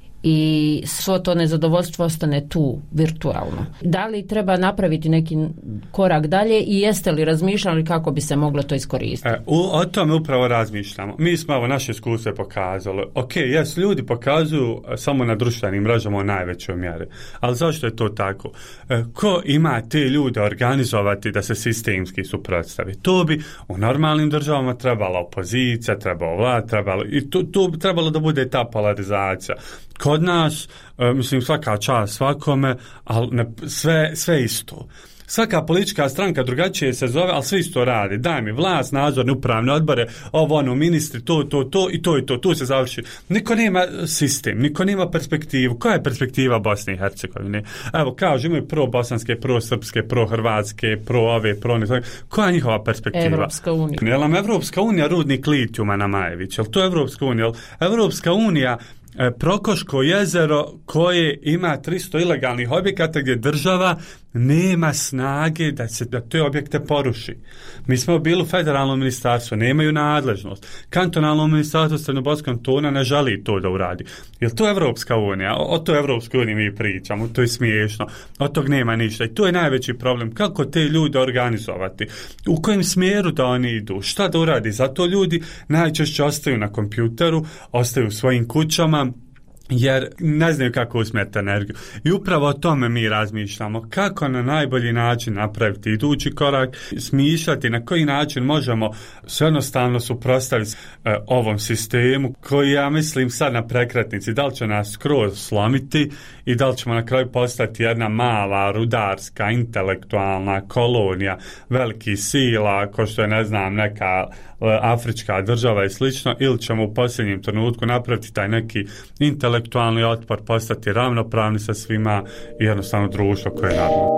i svo to nezadovoljstvo ostane tu virtualno. Da li treba napraviti neki korak dalje i jeste li razmišljali kako bi se moglo to iskoristiti? E, u, o tome upravo razmišljamo. Mi smo ovo naše iskustvo pokazali. Ok, jes, ljudi pokazuju samo na društvenim mrežama u najvećoj mjeri. Ali zašto je to tako? E, ko ima te ljude organizovati da se sistemski suprotstavi? To bi u normalnim državama trebala opozicija, trebalo vlad, trebalo, i to, to bi trebalo da bude ta polarizacija. Kod nas, e, mislim, svaka čast svakome, ali ne, sve, sve isto. Svaka politička stranka drugačije se zove, ali sve isto radi. Daj mi vlast, nadzorne upravne odbore, ovo, ono, ministri, to, to, to i to i to, tu se završi. Niko nema sistem, niko nema perspektivu. Koja je perspektiva Bosne i Hercegovine? Evo, kažu, imaju pro bosanske, pro srpske, pro hrvatske, pro ove, pro ne. Koja je njihova perspektiva? Evropska unija. Jel nam Evropska unija rudnik litijuma na Majević? Jel to Evropska unija? Jel Evropska unija Prokoško jezero koje ima tristo ilegalnih objekata gdje država nema snage da se da te objekte poruši. Mi smo bili u federalnom ministarstvu, nemaju nadležnost. Kantonalno ministarstvo Srednjobolskog kantona ne želi to da uradi. Jel to Evropska unija? O, o to Evropskoj uniji mi pričamo, to je smiješno. Od tog nema ništa. I to je najveći problem. Kako te ljude organizovati? U kojem smjeru da oni idu? Šta da uradi? Zato ljudi najčešće ostaju na kompjuteru, ostaju u svojim kućama, jer ne znaju kako usmjeriti energiju. I upravo o tome mi razmišljamo. Kako na najbolji način napraviti idući korak, smišljati na koji način možemo se jednostavno suprotstaviti e, ovom sistemu koji, ja mislim, sad na prekretnici, da li će nas skroz slomiti i da li ćemo na kraju postati jedna mala, rudarska, intelektualna kolonija velikih sila, ko što je, ne znam, neka afrička država i slično, ili ćemo u posljednjem trenutku napraviti taj neki intelektualni otpor, postati ravnopravni sa svima i jednostavno društvo koje je narodno.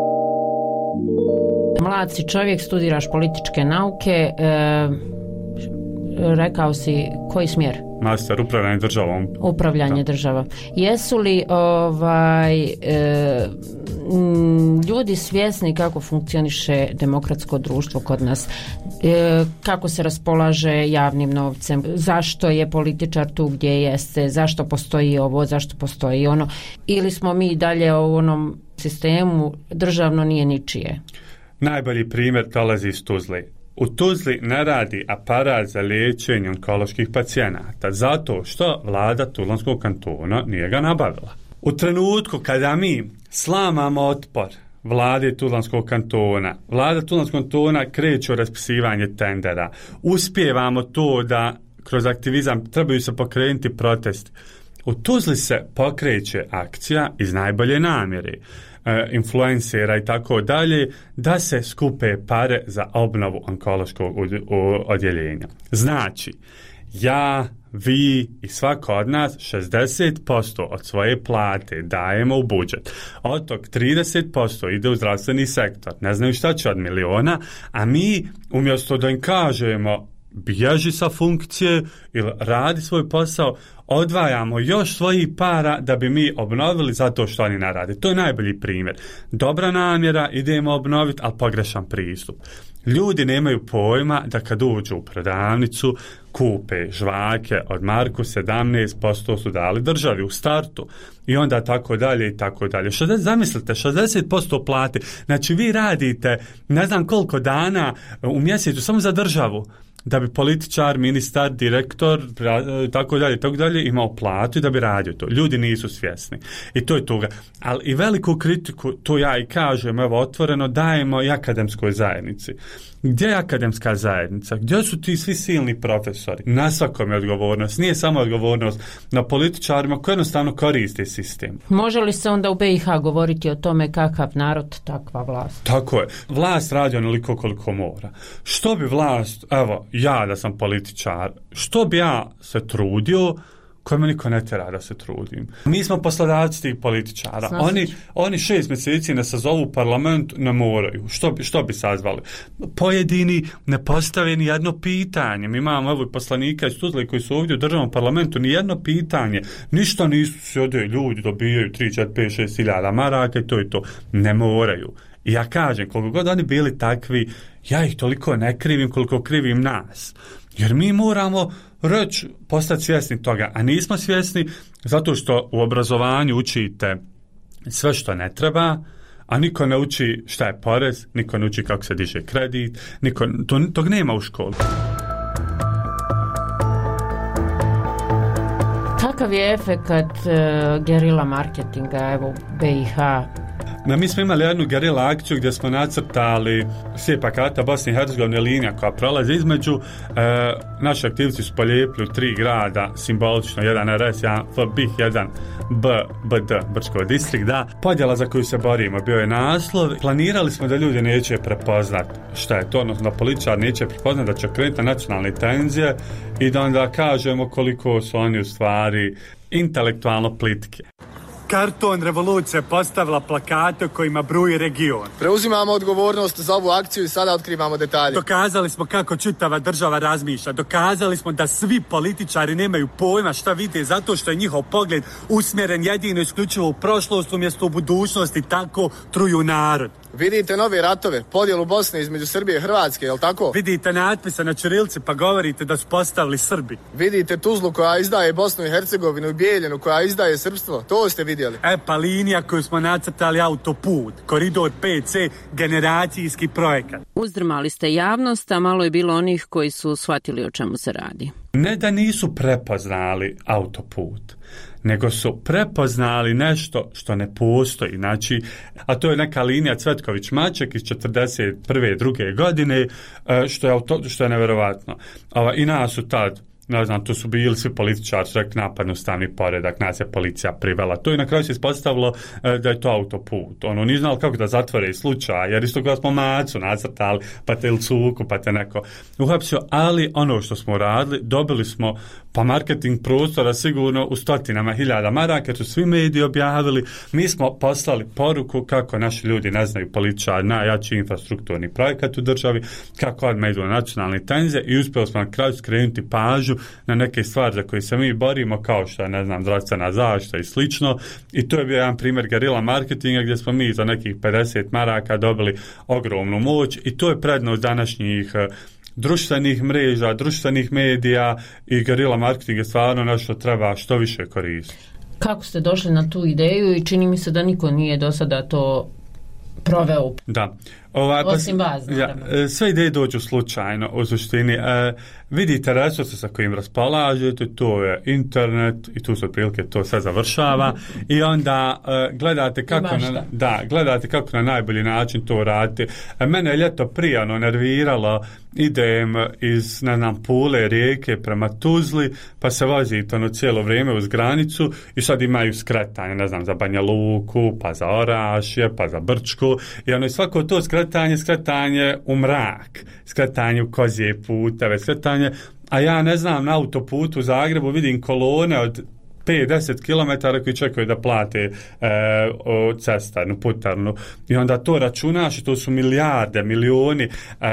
Mlad si čovjek, studiraš političke nauke, e, rekao si koji smjer master upravljanje državom. Upravljanje da. država. Jesu li ovaj, e, m, ljudi svjesni kako funkcioniše demokratsko društvo kod nas? E, kako se raspolaže javnim novcem? Zašto je političar tu gdje jeste? Zašto postoji ovo? Zašto postoji ono? Ili smo mi dalje u onom sistemu državno nije ničije? Najbolji primjer dolazi iz Tuzli. U Tuzli ne radi aparat za liječenje onkoloških pacijenata zato što vlada Tuzlanskog kantona nije ga nabavila. U trenutku kada mi slamamo otpor vlade Tuzlanskog kantona, vlada Tuzlanskog kantona kreće u raspisivanje tendera, uspijevamo to da kroz aktivizam trebaju se pokrenuti protesti. U Tuzli se pokreće akcija iz najbolje namjere, influencera i tako dalje, da se skupe pare za obnovu onkološkog odjeljenja. Znači, ja, vi i svako od nas šezdeset posto od svoje plate dajemo u budžet. Od tog trideset posto ide u zdravstveni sektor. Ne znaju šta će od miliona, a mi umjesto da im kažemo bježi sa funkcije ili radi svoj posao, odvajamo još svojih para da bi mi obnovili zato što oni ne rade. To je najbolji primjer. Dobra namjera, idemo obnoviti, ali pogrešan pristup. Ljudi nemaju pojma da kad uđu u prodavnicu, kupe žvake od marku, sedamnaest posto su dali državi u startu i onda tako dalje i tako dalje. Zamislite, šezdeset posto plate. Znači vi radite ne znam koliko dana u mjesecu samo za državu, da bi političar, ministar, direktor, tako dalje, tako dalje, imao platu i da bi radio to. Ljudi nisu svjesni. I to je toga. Ali i veliku kritiku, to ja i kažem, evo, otvoreno, dajemo i akademskoj zajednici. Gdje je akademska zajednica? Gdje su ti svi silni profesori? Na svakom je odgovornost. Nije samo odgovornost na političarima koji jednostavno koriste sistem. Može li se onda u B i H govoriti o tome kakav narod, takva vlast? Tako je. Vlast radi onoliko koliko mora. Što bi vlast, evo, ja da sam političar, što bi ja se trudio, koje me niko ne tjera da se trudim. Mi smo poslodavci tih političara. Oni, oni šest mjeseci ne sazovu parlament, ne moraju. Što bi, što bi sazvali? Pojedini ne postave ni jedno pitanje. Mi imamo evo poslanika iz Tuzle koji su ovdje u državnom parlamentu, ni jedno pitanje. Ništa nisu sjede, ljudi dobijaju tri, četiri, pet, šest hiljada maraka i to i to. Ne moraju. I ja kažem, koliko god oni bili takvi, ja ih toliko ne krivim koliko krivim nas. Jer mi moramo reći, postati svjesni toga, a nismo svjesni zato što u obrazovanju učite sve što ne treba, a niko ne uči šta je porez, niko ne uči kako se diže kredit, niko, to, tog nema u školi. Kakav je efekat uh, gerila marketinga, evo u B i H? No, mi smo imali jednu gerila akciju gdje smo nacrtali slijepa karta Bosne i Hercegovine, linija koja prolazi između. E, naši aktivci su polijepili u tri grada, simbolično, jedan R S, jedan F B I H, jedan B, B D, Brčko distrikt, da. Podjela za koju se borimo bio je naslov. Planirali smo da ljudi neće prepoznat šta je to, odnosno da političar neće prepoznat da će krenuti na nacionalne tenzije i da onda kažemo koliko su oni u stvari intelektualno plitke. Karton revolucija postavila plakate kojima bruji region. Preuzimamo odgovornost za ovu akciju i sada otkrivamo detalje. Dokazali smo kako čitava država razmišlja. Dokazali smo da svi političari nemaju pojma šta vide zato što je njihov pogled usmjeren jedino isključivo u prošlost umjesto u budućnosti, tako truju narod. Vidite nove ratove, podjelu Bosne između Srbije i Hrvatske, jel tako? Vidite natpise na ćirilci pa govorite da su postavili Srbi. Vidite Tuzlu koja izdaje Bosnu i Hercegovinu i Bijeljinu koja izdaje srpstvo, to ste vidjeli. E pa linija koju smo nacrtali autoput, koridor P C, generacijski projekat. Uzdrmali ste javnost, a malo je bilo onih koji su shvatili o čemu se radi. Ne da nisu prepoznali autoput, nego su prepoznali nešto što ne postoji. Znači, a to je neka linija Cvetković-Maček iz četrdeset prve druge godine, što je, auto, što je nevjerovatno. I nas su tad, ne znam, tu su bili svi političari, su rekli napad na ustavni poredak, nas je policija privela. To je na kraju se ispostavilo da je to autoput. Ono, nije znali kako da zatvore slučaj, jer isto kada smo macu nacrtali, pa te ili cuku, pa te neko uhapsio, ali ono što smo radili, dobili smo pa marketing prostora sigurno u stotinama hiljada maraka, jer su svi mediji objavili. Mi smo poslali poruku kako naši ljudi ne znaju političar najjači infrastrukturni projekat u državi, kako odmah idu na nacionalne tenzije i uspjeli smo na kraju skrenuti pažnju na neke stvari za koje se mi borimo, kao što je, ne znam, zdravstvena zaštita i slično. I to je bio jedan primjer gerila marketinga gdje smo mi za nekih pedeset maraka dobili ogromnu moć i to je prednost današnjih društvenih mreža, društvenih medija i gerila marketing je stvarno nešto treba što više koristiti. Kako ste došli na tu ideju i čini mi se da niko nije do sada to proveo? Da. Ovaj, Osim vas, ja, sve ideje dođu slučajno u suštini. E, vidite resurse sa kojim raspolažete, to je internet i tu se otprilike to sve završava i onda e, gledate kako na, da, gledate kako na najbolji način to radite. E, mene je ljeto prijano nerviralo, idem iz, ne znam, Pule, Rijeke prema Tuzli, pa se vozite ono cijelo vrijeme uz granicu i sad imaju skretanje, ne znam, za Banja Luku, pa za Orašje, pa za Brčku i ono svako to skretanje skretanje, skretanje u mrak, skretanje u kozije puteve, skretanje, a ja ne znam, na autoputu u Zagrebu vidim kolone od pet do deset kilometara koji čekaju da plate e, o cestarnu, putarnu i onda to računaš i to su milijarde, milioni e,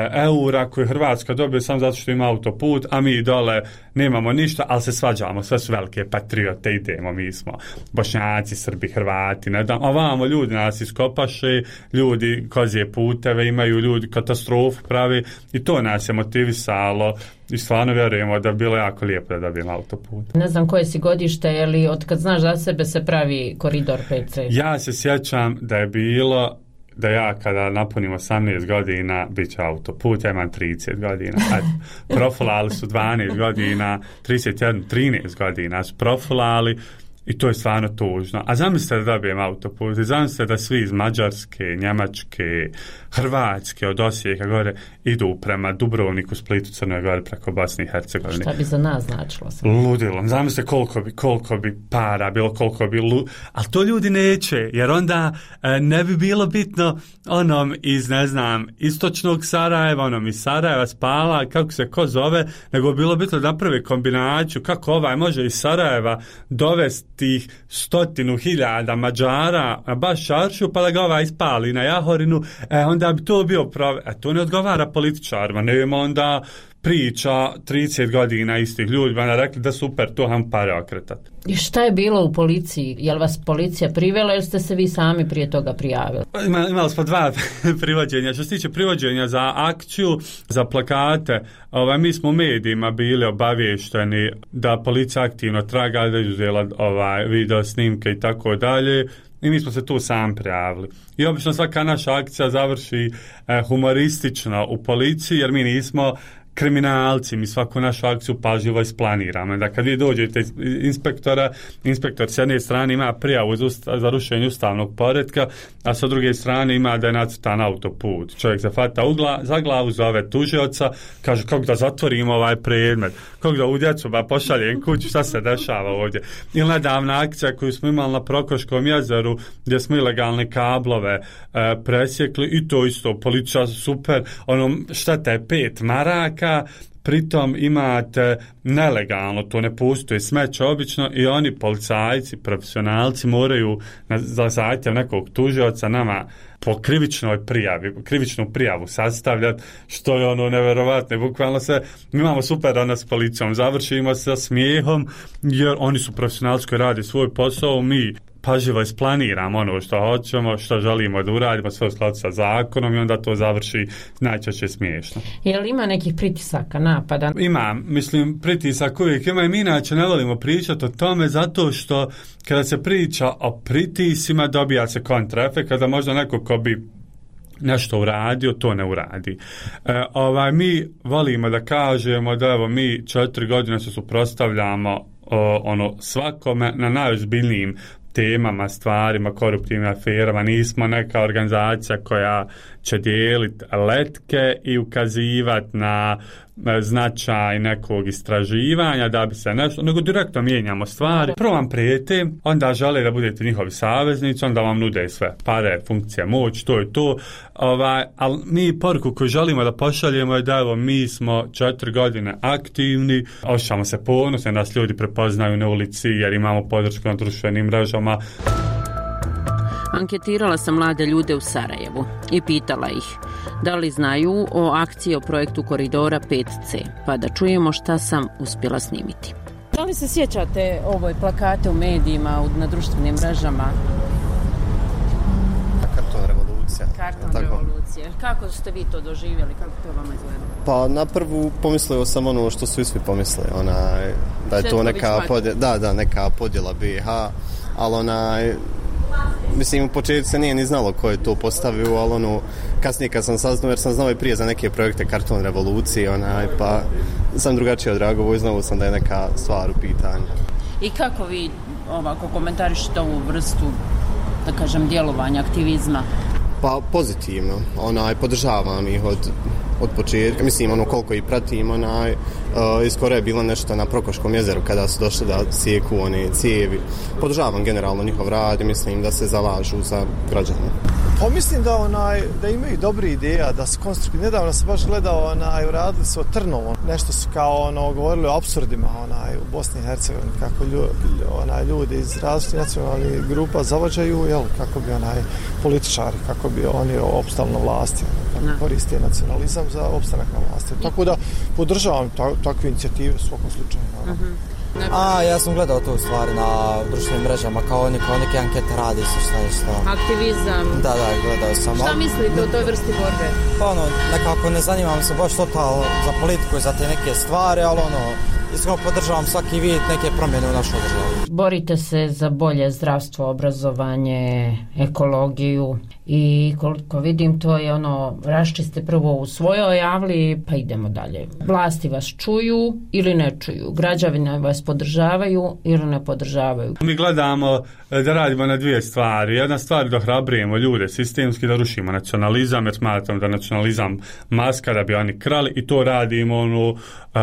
eura koje Hrvatska dobije samo zato što ima autoput, a mi dole nemamo ništa, ali se svađamo, sve su velike patriote, idemo, mi smo Bošnjaci, Srbi, Hrvati, ne znam, ovamo ljudi nas iskopaše, ljudi kozije puteve imaju, ljudi katastrofu pravi i to nas je motivisalo i stvarno vjerujemo da bi bilo jako lijepo da dobijem autoput. Ne znam koje si godište, je li od kad znaš za sebe se pravi koridor pet C? Ja se sjećam da je bilo da ja kada napunim osamnaest godina bit će autoput, ja imam trideset godina. Profilali su dvanaest godina, trideset jedan, trinaest godina su profilali i to je stvarno tužno. A zamislite da dobijem autoput i zamislite da svi iz Mađarske, Njemačke, Hrvatske, od Osijeka gore idu prema Dubrovniku, Splitu, Crnoj Gori preko Bosne i Hercegovine. Šta bi za nas značilo? Ludilo. Zamislite koliko bi, koliko bi para bilo, koliko bi lu... Ali to ljudi neće, jer onda e, ne bi bilo bitno onom iz, ne znam, istočnog Sarajeva, onom iz Sarajeva, Spala, kako se ko zove, nego bi bilo bitno da napravi kombinaciju kako ovaj može iz Sarajeva dovesti tih stotinu hiljada Mađara na baš Šaršu, pa da ga ovaj ispali na Jahorinu, e, onda bi to bio prave. E, to ne odgovara političarima, nema onda priča trideset godina istih ljudi, onda rekli da super, to ham pare okretati. I šta je bilo u policiji? Je li vas policija privela ili ste se vi sami prije toga prijavili? Ima, imali smo dva privođenja. Što se tiče privođenja za akciju, za plakate, ovaj, mi smo u medijima bili obavješteni da policija aktivno traga, da je uzela ovaj, video snimke i tako dalje. I mi smo se tu sam prijavili. I obično svaka naša akcija završi eh, humoristično u policiji, jer mi nismo kriminalci, mi svaku našu akciju pažljivo isplaniramo. Da kad vi dođete inspektora, inspektor s jedne strane ima prijavu za, usta, za rušenje ustavnog poretka, a sa druge strane ima da je nacrtan autoput. Čovjek zafata ugla, za glavu, zove tužioca, kaže kako da zatvorimo ovaj predmet, kako da u djecu ba pošaljem kuću, šta se dešava ovdje. Ili nedavna akcija koju smo imali na Prokoškom jezeru, gdje smo ilegalne kablove e, presjekli i to isto, policija super, ono, šteta je pet maraka, pritom imate nelegalno, to ne postoji smeće obično i oni policajci, profesionalci moraju na, za zahtjev nekog tužioca nama po krivičnoj prijavi, krivičnu prijavu sastavljati, što je ono neverovatno. Bukvalno se, mi imamo super rana s policijom, završimo sa smijehom, jer oni su profesionalci koji radi svoj posao, mi pažljivo isplaniramo ono što hoćemo, što želimo da uradimo, sve u skladu sa zakonom i onda to završi najčešće smiješno. Je li ima nekih pritisaka, napada? Ima, mislim, pritisak uvijek ima i mi inače ne volimo pričati o tome zato što kada se priča o pritisima dobija se kontraefekt, kada možda neko ko bi nešto uradio, to ne uradi. E, ovaj, mi volimo da kažemo da evo mi četiri godine se suprotstavljamo ono svakome na najozbiljnijim temama, stvarima, koruptivnim aferama. Nismo neka organizacija koja će dijeliti letke i ukazivati na značaj nekog istraživanja da bi se nešto, nego direktno mijenjamo stvari. Prvo vam prijete, onda žele da budete njihovi saveznici, onda vam nude sve pare, funkcija, moć, to je to. Ovaj, ali mi poruku koju želimo da pošaljemo je da evo mi smo četiri godine aktivni, osjećamo se ponosno, nas ljudi prepoznaju na ulici jer imamo podršku na društvenim mrežama. Anketirala sam mlade ljude u Sarajevu i pitala ih Da li znaju o akciji o projektu Koridora pet ce? Pa da čujemo šta sam uspjela snimiti. Da li se sjećate ovoj plakate u medijima, na društvenim mrežama? Karton revolucija. Karton revolucija. Kako ste vi to doživjeli? Kako to vama izgleda? Pa na prvu pomislio sam ono što su i svi pomislili, onaj, da je to neka podjela, da, da, neka podjela B i H, ali onaj, mislim u početku se nije ni znalo ko je to postavio, ali ono, kasnije kad sam saznao, jer sam znao i prije za neke projekte Karton revolucije, onaj, pa sam drugačije odreagovao i znao sam da je neka stvar u pitanju. I kako vi ovako komentarišete ovu vrstu, da kažem, djelovanja, aktivizma? Pa pozitivno, onaj, podržavam ih od, od početka, mislim ono koliko ih pratim, onaj, uh, iskoro je bilo nešto na Prokoškom jezeru kada su došli da sjeku one cijevi. Podržavam generalno njihov rad i mislim da se zalažu za građane. Pa mislim da onaj da imaju dobre ideja, da su konstruktivni. Nedavno sam baš gledao, onaj, uradili su o Trnovu, nešto su kao ono govorili o apsurdima, onaj, u Bosni i Hercegovini, kako ljudi, onaj, ljudi iz različitih nacionalnih grupa zavađaju, jel, kako bi onaj političari, kako bi oni opstali na vlasti, kako koriste nacionalizam za opstanak na vlasti. Tako da podržavam ta, takve inicijative u svakom slučaju. Uh-huh. A, ja sam gledao to u stvari na društvenim mrežama, kao oni kao neke ankete radi se šta je šta. Aktivizam. Da, da, gledao sam. Šta mislite o toj vrsti borbe? Pa ono, nekako ne zanimam se baš total za politiku i za te neke stvari, ali ono, iskreno podržavam svaki vid neke promjene u našoj državi. Borite se za bolje zdravstvo, obrazovanje, ekologiju i koliko vidim to je ono, raščiste prvo u svojoj avli pa idemo dalje. Vlasti vas čuju ili ne čuju, građani vas podržavaju ili ne podržavaju. Mi gledamo da radimo na dvije stvari. Jedna stvar da hrabrimo ljude sistemski, da rušimo nacionalizam, jer smatram da nacionalizam maska da bi oni krali i to radimo ono, uh,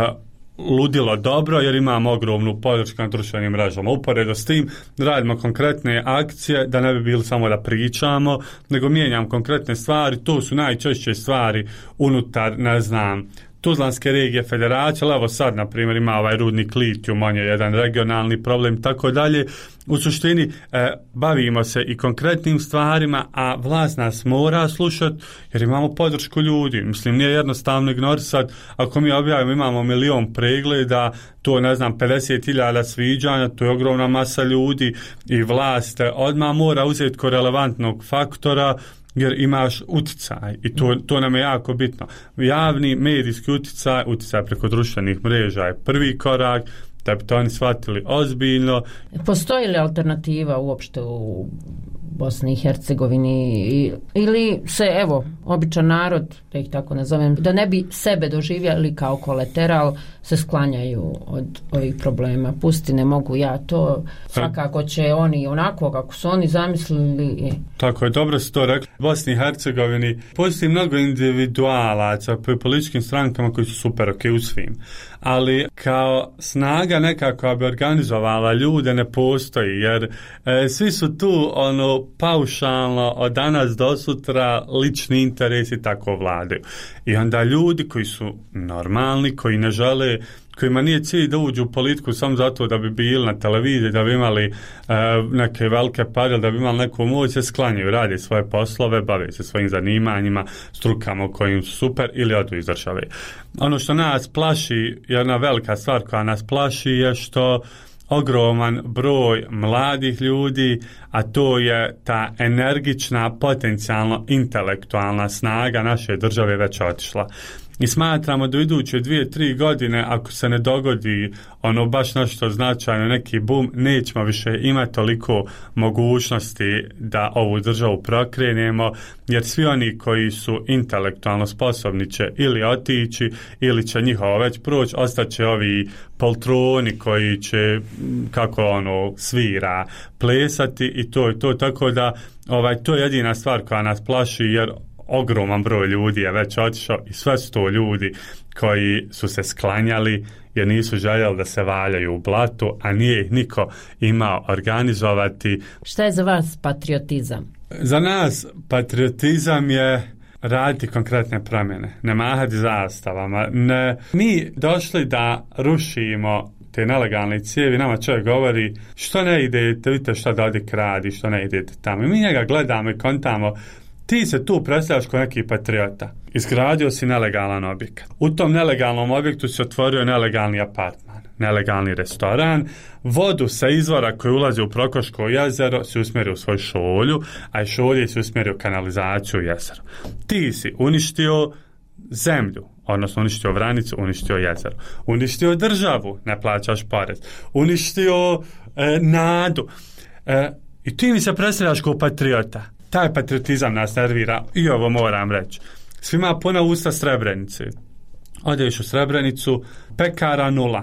ludilo dobro jer imamo ogromnu podršku na društvenim mrežama. Uporedo s tim radimo konkretne akcije da ne bi bili samo da pričamo, nego mijenjam konkretne stvari. To su najčešće stvari unutar, ne znam, Tuzlanske regije federacije, ali evo sad, na primjer, ima ovaj rudnik litijum, on je jedan regionalni problem, tako dalje. U suštini, e, bavimo se i konkretnim stvarima, a vlast nas mora slušati, jer imamo podršku ljudi. Mislim, nije jednostavno ignorisati, ako mi objavimo, imamo milion pregleda, to, ne znam, pedeset hiljada sviđanja, to je ogromna masa ljudi i vlast odmah mora uzeti ko relevantnog faktora, jer imaš uticaj i to, to nam je jako bitno. Javni medijski uticaj, uticaj preko društvenih mreža je prvi korak, da bi to oni shvatili ozbiljno. Postoji li alternativa uopšte u Bosni i Hercegovini ili se, evo, običan narod, da ih tako nazovem, da ne bi sebe doživjeli kao kolateral, se sklanjaju od ovih problema. Pusti, ne mogu ja to, svakako će oni onako kako su oni zamislili. Tako je, dobro si to rekli. U Bosni i Hercegovini postoji mnogo individualaca po političkim strankama koji su super ok u svim, ali kao snaga nekako bi organizovala ljude ne postoji, jer e, svi su tu ono paušalno od danas do sutra lični interesi tako vladaju. I onda ljudi koji su normalni, koji ne žele, kojima nije cilj da uđu u politiku samo zato da bi bili na televiziji, da bi imali e, neke velike pare, da bi imali neku moć, se sklanjaju, radi svoje poslove, bave se svojim zanimanjima, strukama u kojim su super ili odu iz države. Ono što nas plaši, jedna velika stvar koja nas plaši je što ogroman broj mladih ljudi, a to je ta energična, potencijalno intelektualna snaga naše države već otišla. I smatramo da u iduće dvije, tri godine, ako se ne dogodi ono baš nešto značajno, neki boom, nećemo više imati toliko mogućnosti da ovu državu prokrenemo, jer svi oni koji su intelektualno sposobni će ili otići, ili će njihovo već proći, ostaće ovi poltroni koji će, kako ono, svira, plesati i to je to, tako da ovaj, to je jedina stvar koja nas plaši, jer ogroman broj ljudi je već otišao i sve su to ljudi koji su se sklanjali jer nisu željeli da se valjaju u blatu, a nije ih niko imao organizovati. Šta je za vas patriotizam? Za nas patriotizam je raditi konkretne promjene, ne mahati zastavama. Ne, mi došli da rušimo te nelegalne cijevi, nama čovjek govori što ne idete, vidite šta Dodik radi, što ne idete tamo. I mi njega gledamo i kontamo, Ti se tu predstavljaš kao neki patriota. Izgradio si nelegalan objekat. U tom nelegalnom objektu si otvorio nelegalni apartman, nelegalni restoran, vodu sa izvora koji ulazi u Prokoško jezero si usmjerio u svoj šolju, a iz šolje si usmjerio kanalizaciju u jezero. Ti si uništio zemlju, odnosno uništio Vranicu, uništio jezero. Uništio državu, ne plaćaš porez. Uništio e, nadu. E, I ti mi se predstavljaš kao patriota. Taj patriotizam nas nervira i ovo moram reći. Svima puna usta Srebrenice. Odeš u Srebrenicu, pekara nula,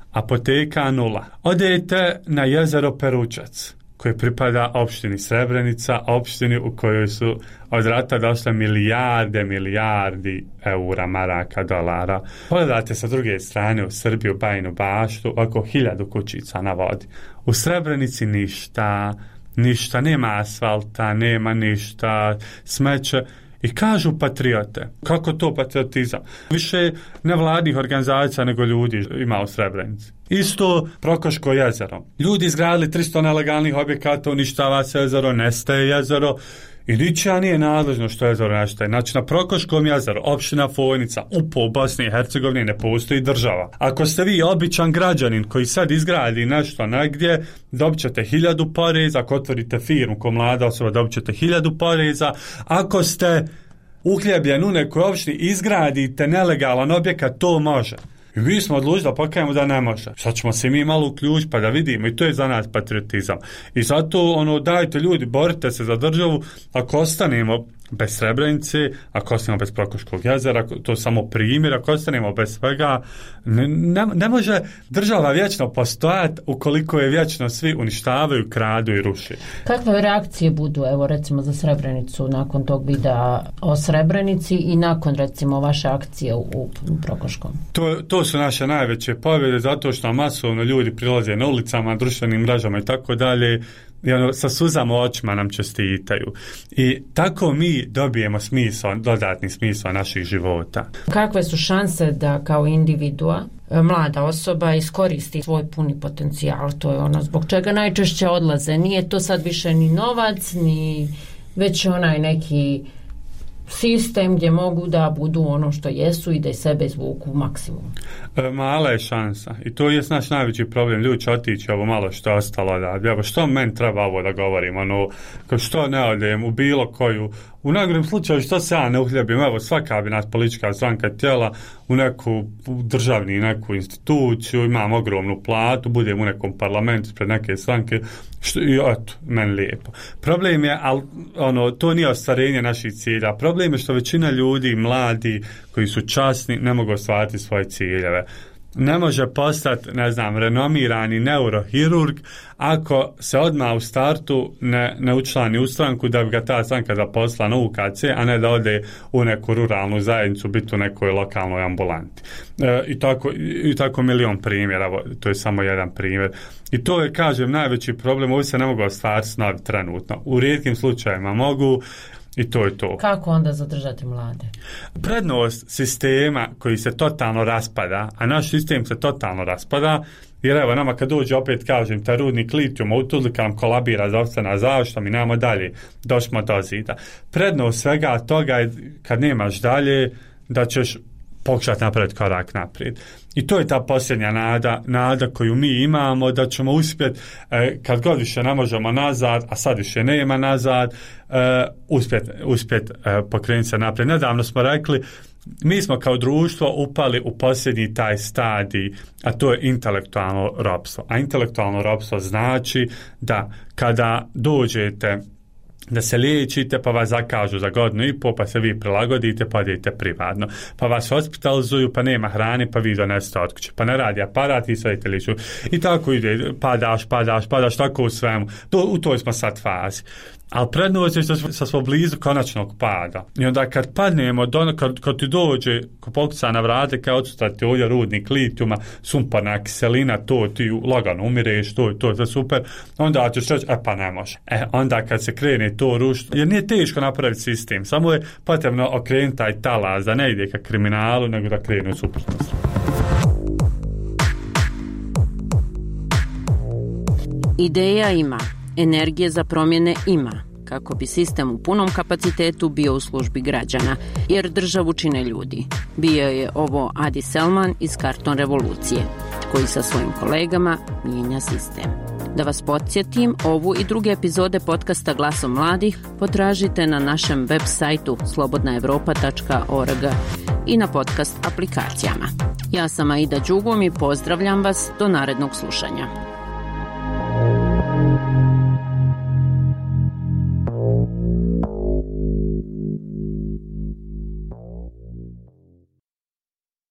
apoteka nula. Odete na jezero Peručac, koje pripada opštini Srebrenica, opštini u kojoj su od rata došle milijarde, milijardi eura, maraka, dolara. Pogledate sa druge strane u Srbiju, Bajinu Baštu, oko hiljadu kućica na vodi. U Srebrenici ništa, ništa, nema asfalta, nema ništa, smeće. I kažu patriote. Kako to patriotizam? Više nevladnih organizacija nego ljudi ima u Srebrenici. Isto Prokoško jezero. Ljudi izgradili tristo nelegalnih objekata, uništava se jezero, nestaje jezero i ničija nije nadležno što jezero nestaje. Znači na Prokoškom jezeru, opština Fojnica, upo u Bosni i Hercegovini ne postoji država. Ako ste vi običan građanin koji sad izgradi nešto negdje, dobit ćete hiljadu poreza. Ako otvorite firmu ko mlada osoba, dobit ćete hiljadu poreza. Ako ste uhljebljen u nekoj opštini, izgradite nelegalan objekat, to može. I mi smo odlučili da pokajemo da ne može. Sad ćemo se mi malo uključiti pa da vidimo i to je za nas patriotizam. I zato ono, dajte ljudi, borite se za državu. Ako ostanemo bez Srebrenice, ako ostanemo bez Prokoškog jezera, to je samo primjer, ako ostanemo bez svega, ne, ne, ne može država vječno postojati ukoliko je vječno svi uništavaju, kradu i ruši. Kakve reakcije budu, evo recimo za Srebrenicu nakon tog videa o Srebrenici i nakon recimo vaše akcije u, u Prokoškom? To, to su naše najveće pobjede zato što masovno ljudi prilaze na ulicama, društvenim mrežama i tako dalje. I ono, sa suzama očima nam čestitaju. I tako mi dobijemo smisao, dodatni smisao naših života. Kakve su šanse da kao individua, mlada osoba iskoristi svoj puni potencijal? To je ono zbog čega najčešće odlaze. Nije to sad više ni novac, ni već onaj neki sistem gdje mogu da budu ono što jesu i da i sebe izvuku maksimum. E, mala je šansa i to je naš najveći problem. Ljudi će otići ovo malo što je ostalo da, evo što meni treba ovo da govorim, ono, kao što ne odem u bilo koju, u najgorem slučaju što se ja ne uhljebim, evo svaka bi nas politička stranka tijela u neku državni neku instituciju, imam ogromnu platu, budem u nekom parlamentu pred neke stranke, što, i eto, meni lijepo. Problem je, al, ono, to nije ostvarenje naših cilja, problem je što većina ljudi, mladi, koji su časni, ne mogu ostvariti svoje ciljeve. Ne može postati, ne znam, renomirani neurohirurg ako se odmah u startu ne, ne učlani u stranku da bi ga ta stranka zaposlila na U K C, a ne da ode u neku ruralnu zajednicu, biti u nekoj lokalnoj ambulanti. E, i, tako, i tako milion primjera, to je samo jedan primjer. I to je, kažem, najveći problem, ovi se ne mogu ostvariti snovi trenutno. U rijetkim slučajevima mogu, i to je to. Kako onda zadržati mlade? Prednost sistema koji se totalno raspada, a naš sistem se totalno raspada, jer evo nama kad dođe opet kažem ta rudnik litijuma u Tuzli kad nam kolabira zdravstvena zaštita, mi nemamo dalje, došmo do zida. Prednost svega toga je kad nemaš dalje da ćeš pokušati napraviti korak naprijed. I to je ta posljednja nada, nada koju mi imamo da ćemo uspjeti e, kad god više ne možemo nazad, a sad više nema nazad, e, uspjeti uspjet, e, pokrenuti se naprijed. Nedavno smo rekli, mi smo kao društvo upali u posljednji taj stadij, a to je intelektualno ropstvo. A intelektualno ropstvo znači da kada dođete da se liječite, pa vas zakažu za godinu i pol, pa se vi prilagodite, pa idete privatno. Pa vas hospitalizuju, pa nema hrane, pa vi donesete od kuće. Pa ne radi aparat, vi sve idete liču. I tako ide, padaš, padaš, padaš, tako u svemu. To, u toj smo sad fazi. Ali prednost je što smo blizu konačnog pada. I onda kad padnemo, do, kad, kad ti dođe, ko pokuca na vrate, kao odsustrati ovdje rudnik litijuma, sumporna kiselina, to ti lagano umireš, to, to je super, onda ćeš reći, e pa ne može. E, onda kad se krene to rušiti, jer nije teško napraviti sistem, samo je potrebno okrenuti taj talas, da ne ide ka kriminalu, nego da krene u suprotnost. Ideja ima, energije za promjene ima. kako bi sistem u punom kapacitetu bio u službi građana, jer državu čine ljudi. Bio je ovo Adi Selman iz Karton revolucije, koji sa svojim kolegama mijenja sistem. Da vas podsjetim, ovu i druge epizode podcasta Glasom mladih potražite na našem web sajtu slobodna evropa tačka org i na podcast aplikacijama. Ja sam Aida Đugum i pozdravljam vas do narednog slušanja.